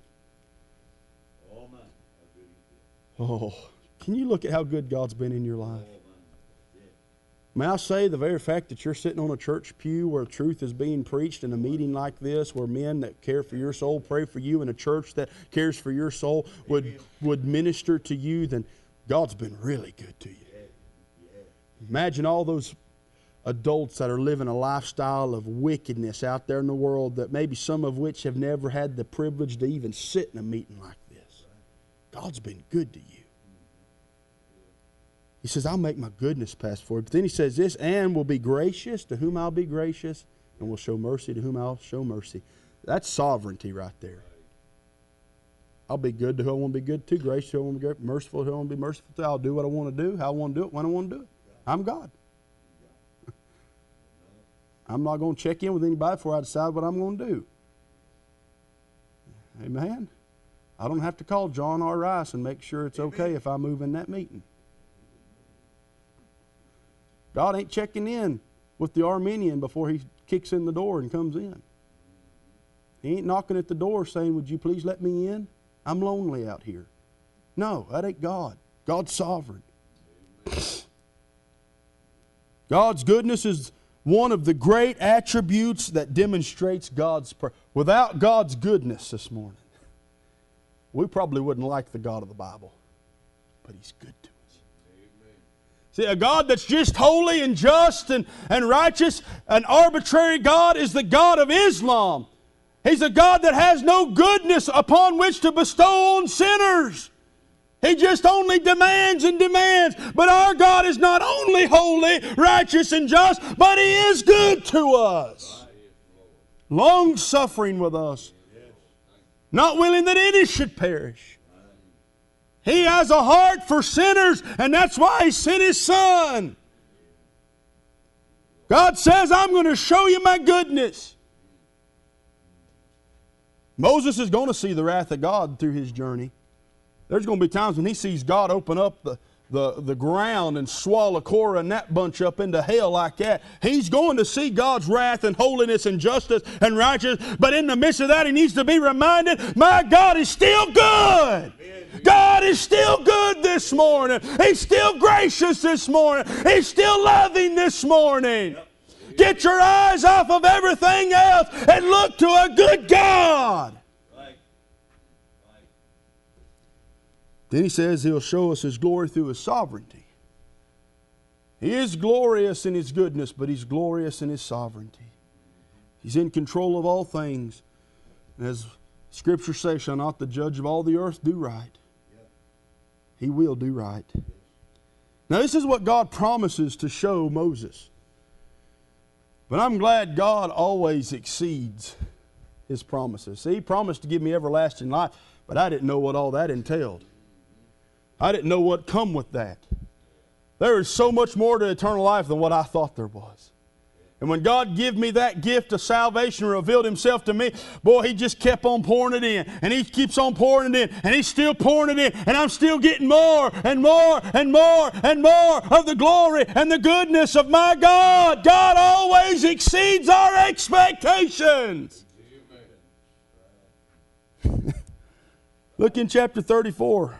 Oh, can you look at how good God's been in your life? May I say, the very fact that you're sitting on a church pew where truth is being preached in a meeting like this, where men that care for your soul pray for you, and a church that cares for your soul would minister to you, then God's been really good to you. Imagine all those adults that are living a lifestyle of wickedness out there in the world, that maybe some of which have never had the privilege to even sit in a meeting like this. God's been good to you. He says, I'll make My goodness pass forward. But then He says this, and will be gracious to whom I'll be gracious, and will show mercy to whom I'll show mercy. That's sovereignty right there. I'll be good to who I want to be good to, gracious to who I want to be good, merciful to who I want to be merciful to. I'll do what I want to do, how I want to do it, when I want to do it. I'm God. I'm not going to check in with anybody before I decide what I'm going to do. Amen? I don't have to call John R. Rice and make sure it's okay if I move in that meeting. God ain't checking in with the Armenian before he kicks in the door and comes in. He ain't knocking at the door saying, would you please let me in? I'm lonely out here. No, that ain't God. God's sovereign. God's goodness is one of the great attributes that demonstrates God's prayer. Without God's goodness this morning, we probably wouldn't like the God of the Bible. But He's good to us. Amen. See, a God that's just holy and just and righteous, an arbitrary God, is the God of Islam. He's a God that has no goodness upon which to bestow on sinners. He just only demands and demands. But our God is not only holy, righteous, and just, but He is good to us. Long-suffering with us. Not willing that any should perish. He has a heart for sinners, and that's why He sent His Son. God says, I'm going to show you my goodness. Moses is going to see the wrath of God through his journey. There's going to be times when he sees God open up the ground and swallow Korah and that bunch up into hell like that. He's going to see God's wrath and holiness and justice and righteousness. But in the midst of that, he needs to be reminded, my God is still good. God is still good this morning. He's still gracious this morning. He's still loving this morning. Get your eyes off of everything else and look to a good God. Then he says He'll show us His glory through His sovereignty. He is glorious in His goodness, but He's glorious in His sovereignty. He's in control of all things. And as Scripture says, shall not the judge of all the earth do right? He will do right. Now this is what God promises to show Moses. But I'm glad God always exceeds His promises. See, He promised to give me everlasting life, but I didn't know what all that entailed. I didn't know what come with that. There is so much more to eternal life than what I thought there was. And when God gave me that gift of salvation and revealed Himself to me, boy, He just kept on pouring it in. And He keeps on pouring it in. And He's still pouring it in. And I'm still getting more and more and more and more of the glory and the goodness of my God. God always exceeds our expectations. Look in chapter 34.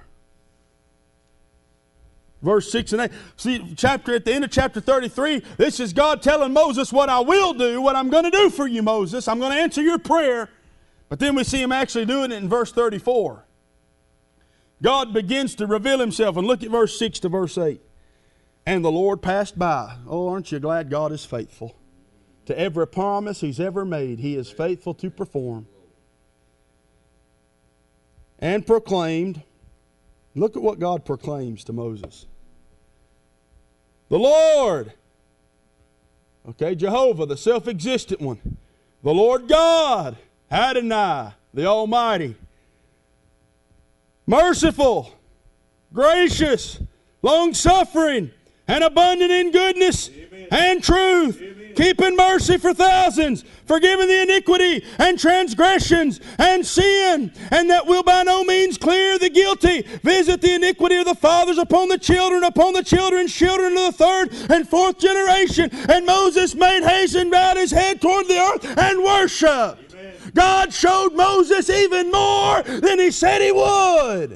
Verse 6 and 8. See, at the end of chapter 33, this is God telling Moses what I will do, what I'm going to do for you, Moses. I'm going to answer your prayer. But then we see Him actually doing it in verse 34. God begins to reveal Himself. And look at verse 6 to verse 8. And the Lord passed by. Oh, aren't you glad God is faithful? To every promise He's ever made, He is faithful to perform. And proclaimed. Look at what God proclaims to Moses. The Lord, okay, Jehovah, the self-existent one. The Lord God, Adonai, the Almighty. Merciful, gracious, long-suffering, and abundant in goodness and truth. Keeping mercy for thousands, forgiving the iniquity and transgressions and sin, and that will by no means clear the guilty. Visit the iniquity of the fathers upon the children's children to the third and fourth generation. And Moses made haste and bowed his head toward the earth and worshiped. Amen. God showed Moses even more than He said He would.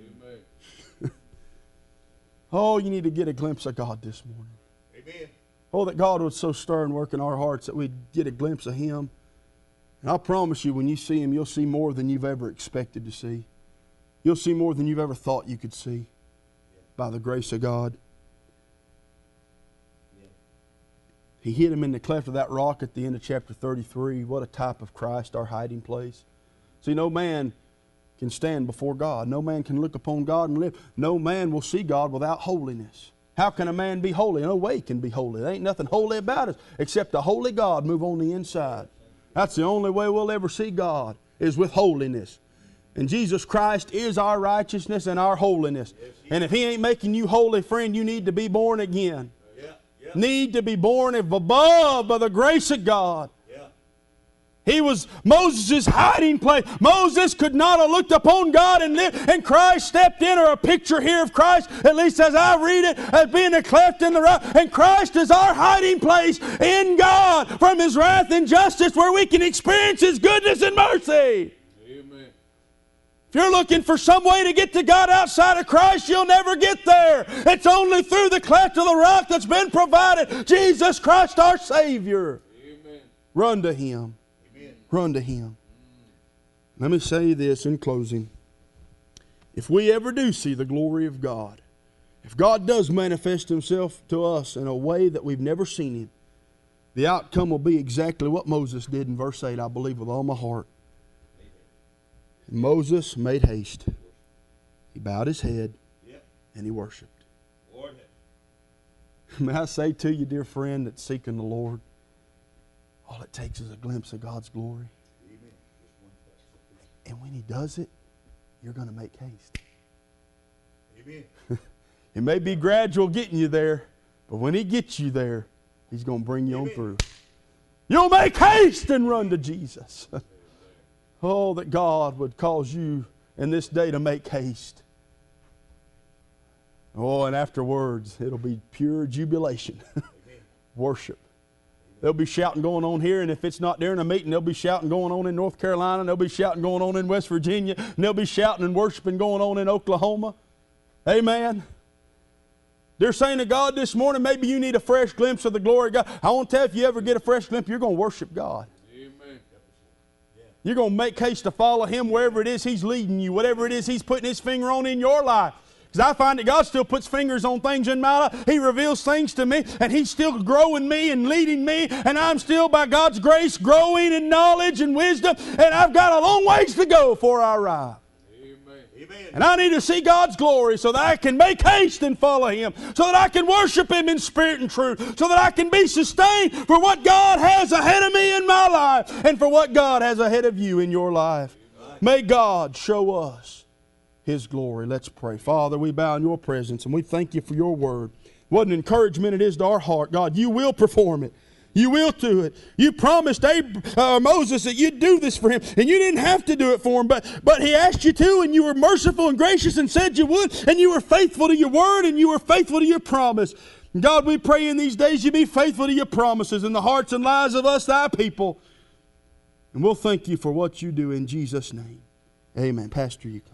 Oh, you need to get a glimpse of God this morning. Amen. Oh, that God would so stir and work in our hearts that we'd get a glimpse of Him. And I promise you, when you see Him, you'll see more than you've ever expected to see. You'll see more than you've ever thought you could see by the grace of God. He hid Him in the cleft of that rock at the end of chapter 33. What a type of Christ, our hiding place. See, no man can stand before God. No man can look upon God and live. No man will see God without holiness. How can a man be holy? No way he can be holy. There ain't nothing holy about us except the holy God move on the inside. That's the only way we'll ever see God, is with holiness. And Jesus Christ is our righteousness and our holiness. And if He ain't making you holy, friend, you need to be born again. Need to be born above by the grace of God. He was Moses' hiding place. Moses could not have looked upon God and lived, and Christ stepped in, or a picture here of Christ, at least as I read it, as being a cleft in the rock. And Christ is our hiding place in God from His wrath and justice, where we can experience His goodness and mercy. Amen. If you're looking for some way to get to God outside of Christ, you'll never get there. It's only through the cleft of the rock that's been provided. Jesus Christ, our Savior. Amen. Run to Him. Run to Him. Let me say this in closing. If we ever do see the glory of God, if God does manifest Himself to us in a way that we've never seen Him, the outcome will be exactly what Moses did in verse 8, I believe with all my heart. And Moses made haste. He bowed his head and he worshiped. Lord. May I say to you, dear friend, that's seeking the Lord, all it takes is a glimpse of God's glory. Amen. And when He does it, you're going to make haste. Amen. It may be gradual getting you there, but when He gets you there, He's going to bring you on through. You'll make haste and run to Jesus. Oh, that God would cause you in this day to make haste. Oh, and afterwards, it'll be pure jubilation. Worship. There'll be shouting going on here, and if it's not during a meeting, there'll be shouting going on in North Carolina, and there'll be shouting going on in West Virginia, and there'll be shouting and worshiping going on in Oklahoma. Amen. They're saying to God this morning, maybe you need a fresh glimpse of the glory of God. I want to tell you, if you ever get a fresh glimpse, you're going to worship God. Amen. You're going to make haste to follow Him wherever it is He's leading you, whatever it is He's putting His finger on in your life. Because I find that God still puts fingers on things in my life. He reveals things to me, and He's still growing me and leading me, and I'm still, by God's grace, growing in knowledge and wisdom, and I've got a long ways to go before I arrive. Amen. And I need to see God's glory so that I can make haste and follow Him, so that I can worship Him in spirit and truth, so that I can be sustained for what God has ahead of me in my life and for what God has ahead of you in your life. May God show us His glory. Let's pray. Father, we bow in Your presence and we thank You for Your word. What an encouragement it is to our heart. God, You will perform it. You will do it. You promised Moses that you'd do this for him, and you didn't have to do it for him, but he asked you to, and you were merciful and gracious and said you would, and you were faithful to Your word, and you were faithful to Your promise. God, we pray in these days You be faithful to Your promises in the hearts and lives of us, Thy people. And we'll thank You for what You do in Jesus' name. Amen. Pastor, you come.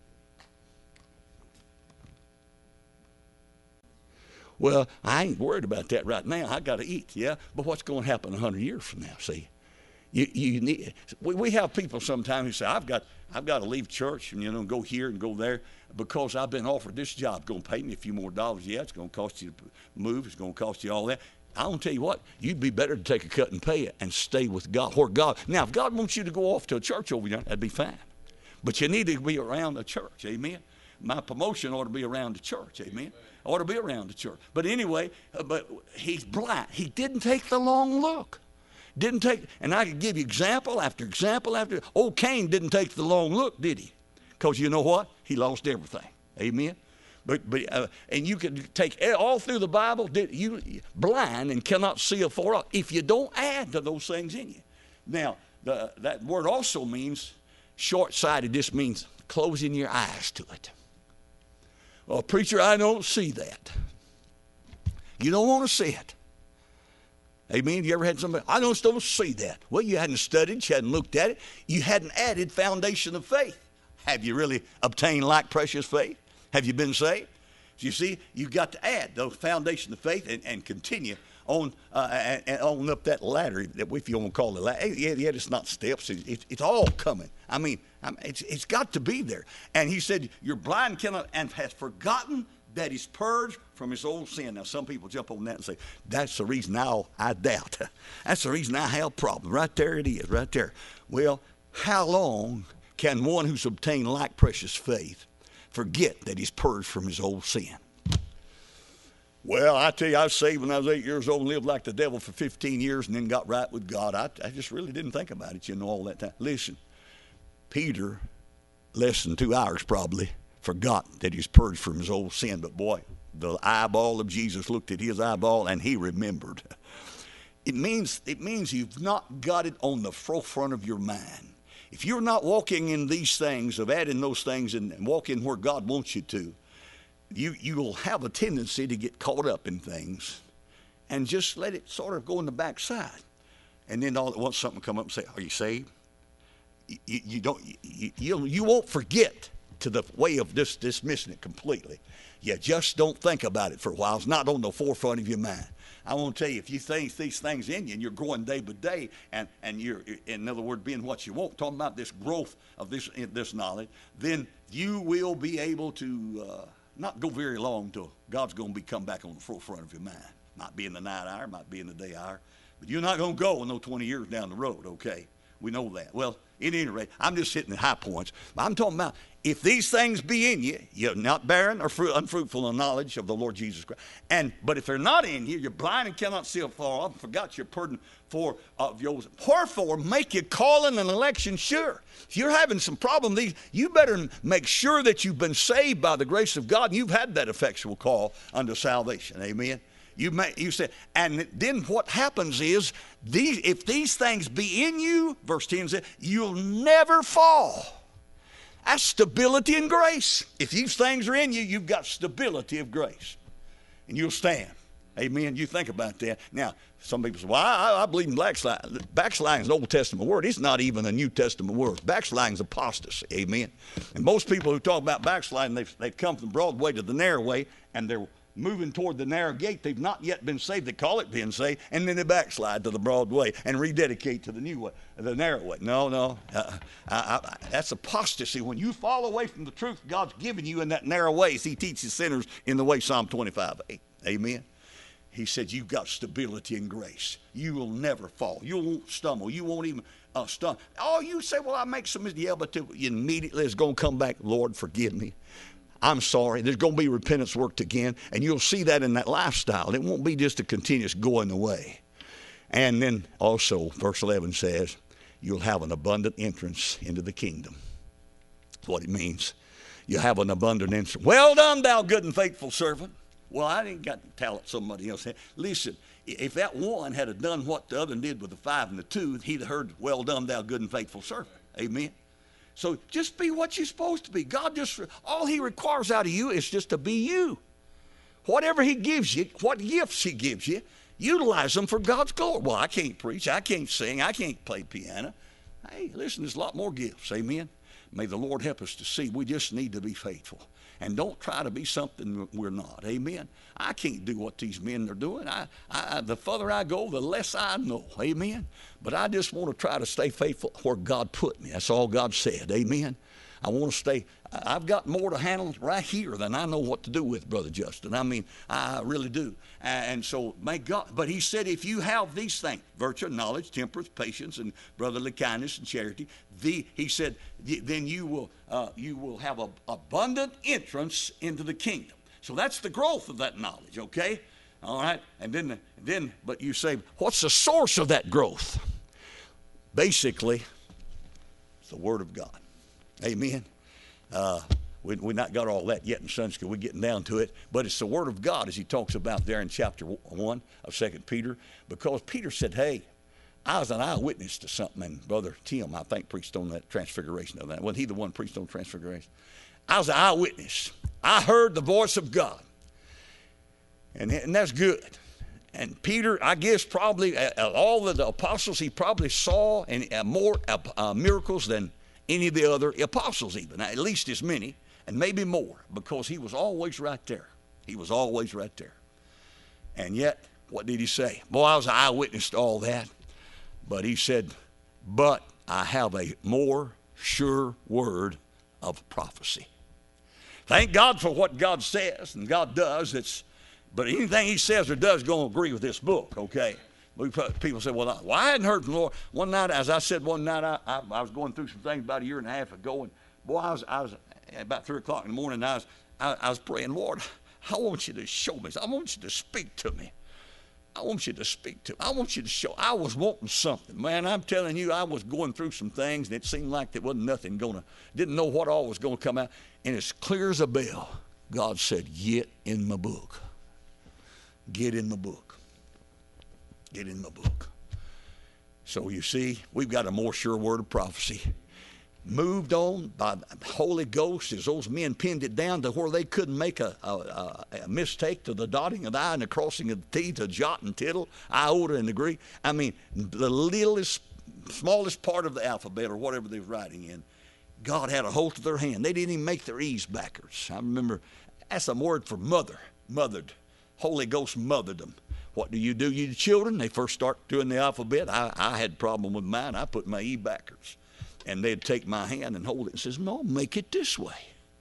Well, I ain't worried about that right now. I got to eat, yeah? But what's going to happen 100 years from now, see? You need, we have people sometimes who say, I've got to leave church and, go here and go there because I've been offered this job. It's going to pay me a few more dollars. Yeah, it's going to cost you to move. It's going to cost you all that. I want to tell you what, you'd be better to take a cut and pay it and stay with God. Or God. Now, if God wants you to go off to a church over there, that'd be fine. But you need to be around the church, amen? My promotion ought to be around the church, amen? Ought to be around the church. But anyway, but he's blind. He didn't take the long look. And I could give you example after example after. Old Cain didn't take the long look, did he? Because you know what? He lost everything. Amen? And you can take all through the Bible, you blind and cannot see afar off if you don't add to those things in you. Now, that word also means short-sighted. This means closing your eyes to it. Well, preacher, I don't see that. You don't want to see it. Amen. You ever had somebody, I don't see that. Well, you hadn't studied, you hadn't looked at it, you hadn't added foundation of faith. Have you really obtained like precious faith? Have you been saved? You see, you've got to add the foundation of faith and continue on and on up that ladder, if you want to call it ladder. Yeah, it's not steps. It's all coming. I mean, it's got to be there. And he said, you're blind and has forgotten that he's purged from his old sin. Now, some people jump on that and say, that's the reason now I doubt. That's the reason I have a problem. Right there it is, right there. Well, how long can one who's obtained like precious faith forget that he's purged from his old sin? Well, I tell you, I was saved when I was 8 years old and lived like the devil for 15 years and then got right with God. I just really didn't think about it, all that time. Listen, Peter, less than 2 hours probably, forgot that he's purged from his old sin. But boy, the eyeball of Jesus looked at his eyeball and he remembered. It means you've not got it on the forefront of your mind. If you're not walking in these things, of adding those things and walking where God wants you to, you'll have a tendency to get caught up in things and just let it sort of go in the backside. And then all at once something will come up and say, are you saved? You won't forget to the way of dismissing it completely. You just don't think about it for a while. It's not on the forefront of your mind. I want to tell you, if you think these things in you and you're growing day by day, and you're, in other words, being what you want, talking about this growth of this knowledge, then you will be able to not go very long till God's going to come back on the forefront of your mind. Might be in the night hour, might be in the day hour, but you're not going to go 20 years down the road, okay? We know that. Well, at any rate, I'm just hitting the high points. But I'm talking about if these things be in you, you're not barren or unfruitful in knowledge of the Lord Jesus Christ. But if they're not in you, you're blind and cannot see afar off, and forgot your pardon for of yours. Wherefore, make your calling and election sure. If you're having some problem, you better make sure that you've been saved by the grace of God, and you've had that effectual call unto salvation. Amen. You said, and then what happens is, if these things be in you, verse 10 says, you'll never fall. That's stability and grace. If these things are in you, you've got stability of grace. And you'll stand. Amen. You think about that. Now, some people say, well, I believe in backsliding. Backsliding is an Old Testament word. It's not even a New Testament word. Backsliding is apostasy. Amen. And most people who talk about backsliding, they've come from the broad way to the narrow way, and they're moving toward the narrow gate. They've not yet been saved. They call it being saved, and then they backslide to the broad way and rededicate to the new way, the narrow way. No. That's apostasy. When you fall away from the truth God's given you in that narrow way, He teaches sinners in the way, Psalm 25:8. Amen. He said, you've got stability and grace. You will never fall. You won't stumble. You won't even stumble. Oh, you say, well, I make some, yeah, but immediately it's going to come back, Lord, forgive me. I'm sorry. There's going to be repentance worked again, and you'll see that in that lifestyle. It won't be just a continuous going away. And then also, verse 11 says, you'll have an abundant entrance into the kingdom. That's what it means. You have an abundant entrance. Well done, thou good and faithful servant. Well, I ain't got the talent somebody else had. Listen, if that one had done what the other did with the 5 and the 2, he'd have heard, well done, thou good and faithful servant. Amen. So just be what you're supposed to be. God all He requires out of you is just to be you. Whatever He gives you, what gifts He gives you, utilize them for God's glory. Well, I can't preach, I can't sing, I can't play piano. Hey, listen, there's a lot more gifts. Amen. May the Lord help us to see. We just need to be faithful. And don't try to be something we're not. Amen. I can't do what these men are doing. The further I go, the less I know. Amen. But I just want to try to stay faithful where God put me. That's all God said. Amen. I want to stay. I've got more to handle right here than I know what to do with, Brother Justin. I mean, I really do. And so, may God. But He said, if you have these things, virtue, knowledge, temperance, patience, and brotherly kindness and charity, He said, then you will have an abundant entrance into the kingdom. So that's the growth of that knowledge, okay? All right? And then, but you say, what's the source of that growth? Basically, it's the Word of God. Amen. We've not got all that yet in Sunday school. We're getting down to it. But it's the Word of God, as he talks about there in chapter 1 of 2 Peter. Because Peter said, hey, I was an eyewitness to something. And Brother Tim, I think, preached on that transfiguration of that. Wasn't he the one preached on transfiguration? I was an eyewitness. I heard the voice of God. And that's good. And Peter, I guess probably, all of the apostles, he probably saw more miracles than any of the other apostles even, at least as many, and maybe more, because he was always right there. He was always right there. And yet, what did he say? Boy, I was an eyewitness to all that. But he said, but I have a more sure word of prophecy. Thank God for what God says and God does. But anything He says or does is going to agree with this book, okay? People say, well, I hadn't heard from the Lord. One night, as I said one night, I was going through some things about a year and a half ago, and boy, I was about 3 o'clock in the morning, and I was praying, Lord, I want you to show me. I want you to speak to me. I want you to speak to me. I want you to show. I was wanting something. Man, I'm telling you, I was going through some things, and it seemed like there wasn't nothing didn't know what all was going to come out. And as clear as a bell, God said, get in my book. Get in the book. Get in my book. So you see, we've got a more sure word of prophecy. Moved on by the Holy Ghost as those men pinned it down to where they couldn't make a mistake to the dotting of the I and the crossing of the T, to jot and tittle, iota and the Greek. I mean, the littlest, smallest part of the alphabet or whatever they were writing in, God had a hold of their hand. They didn't even make their E's backwards. I remember, that's a word for mother, mothered. Holy Ghost mothered them. What do? You children, they first start doing the alphabet. I had a problem with mine. I put my E backwards. And they'd take my hand and hold it and says, no, make it this way.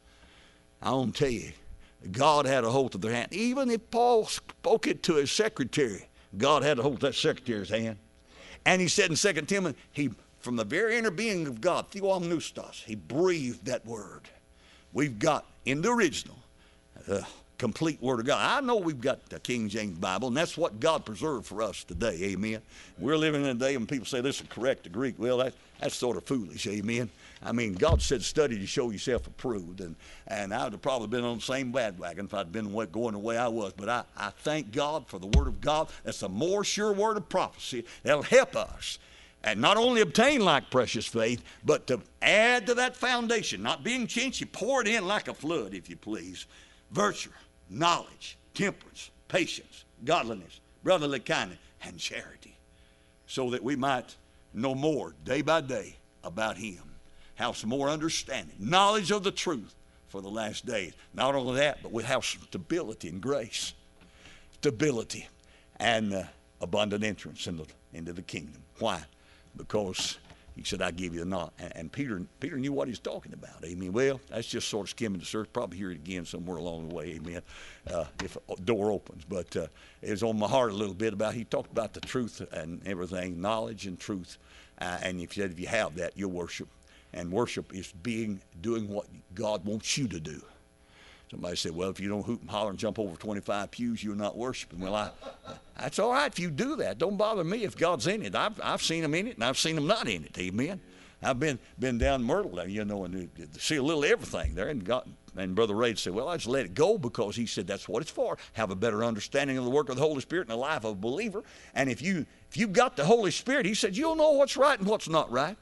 I want to tell you, God had a hold of their hand. Even if Paul spoke it to his secretary, God had a hold of that secretary's hand. And he said in 2 Timothy, from the very inner being of God, theomneustos, he breathed that word. We've got, in the original, complete Word of God. I know we've got the King James Bible, and that's what God preserved for us today, amen. We're living in a day when people say this is correct to Greek. Well, that's sort of foolish, amen. I mean, God said study to show yourself approved, and I would have probably been on the same bandwagon if I'd been going the way I was. But I thank God for the Word of God. That's a more sure word of prophecy that'll help us. And not only obtain like precious faith, but to add to that foundation, not being chintzy, pour it in like a flood, if you please. Virtue, knowledge, temperance, patience, godliness, brotherly kindness, and charity, so that we might know more day by day about him, have some more understanding, knowledge of the truth for the last days. Not only that, but we have stability and grace, stability and abundant entrance into the kingdom. Why? Because he said, I give you the knowledge. And Peter knew what he was talking about. Amen. Well, that's just sort of skimming the surface. Probably hear it again somewhere along the way. Amen. If a door opens. But it was on my heart a little bit about, he talked about the truth and everything, knowledge and truth. And he said, if you have that, you'll worship. And worship is doing what God wants you to do. Somebody said, well, if you don't hoop and holler and jump over 25 pews, you're not worshiping. Well, that's all right if you do that. Don't bother me if God's in it. I've seen him in it, and I've seen him not in it. Amen. I've been down Myrtle, and see a little everything there. And Brother Ray said, well, I just let it go, because he said that's what it's for. Have a better understanding of the work of the Holy Spirit in the life of a believer. And if you've got the Holy Spirit, he said, you'll know what's right and what's not right.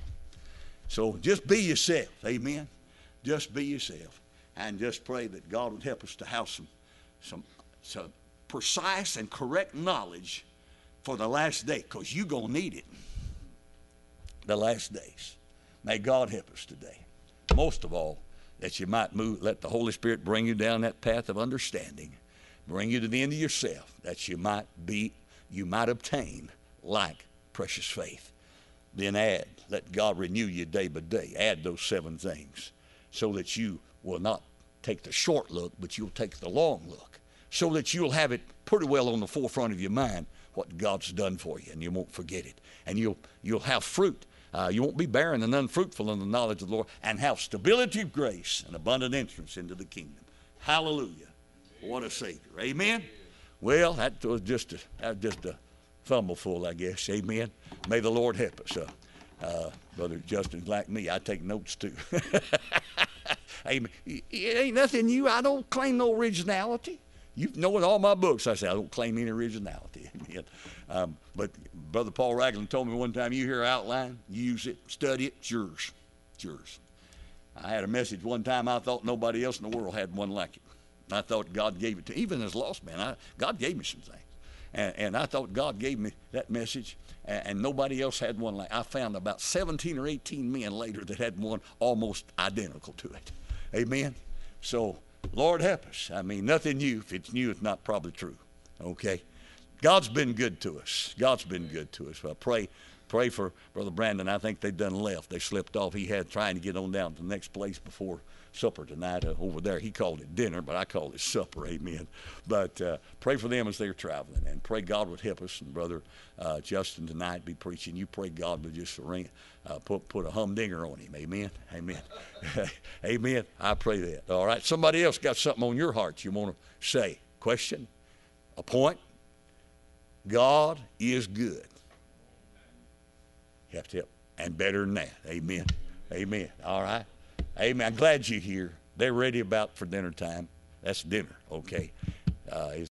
So just be yourself. Amen. Just be yourself. And just pray that God would help us to have some precise and correct knowledge for the last day, because you're going to need it. The last days. May God help us today. Most of all, that you might let the Holy Spirit bring you down that path of understanding, bring you to the end of yourself, that you might obtain like precious faith. Then let God renew you day by day. Add those 7 things, so that you will not take the short look, but you'll take the long look, so that you'll have it pretty well on the forefront of your mind, what God's done for you, and you won't forget it. And you'll have fruit. You won't be barren and unfruitful in the knowledge of the Lord, and have stability of grace and abundant entrance into the kingdom. Hallelujah. What a Savior. Amen. Well, that was just a thumbleful, I guess. Amen. May the Lord help us. Brother Justin's like me. I take notes too. Amen. It ain't nothing new. I don't claim no originality. You know, in all my books, I say I don't claim any originality. Amen. But Brother Paul Ragland told me one time, you hear an outline, use it, study it, it's yours. It's yours. I had a message one time, I thought nobody else in the world had one like it. I thought God gave it to me. Even as a lost man, God gave me some things. And I thought God gave me that message, and nobody else had one like it. I found about 17 or 18 men later that had one almost identical to it. Amen? So, Lord help us. I mean, nothing new. If it's new, it's not probably true. Okay? God's been good to us. God's been good to us. Well, pray for Brother Brandon. I think they done left. They slipped off. He had trying to get on down to the next place before supper tonight over there. He called it dinner, but I call it supper. Amen. But pray for them as they're traveling, and pray God would help us. And Brother Justin tonight be preaching. You pray God would just put a humdinger on him. Amen. Amen. Amen. I pray that. All right. Somebody else got something on your heart you want to say? Question? A point? God is good. You have to help. And better than that. Amen. Amen. All right. Amen. I'm glad you're here. They're ready about for dinner time. That's dinner. Okay.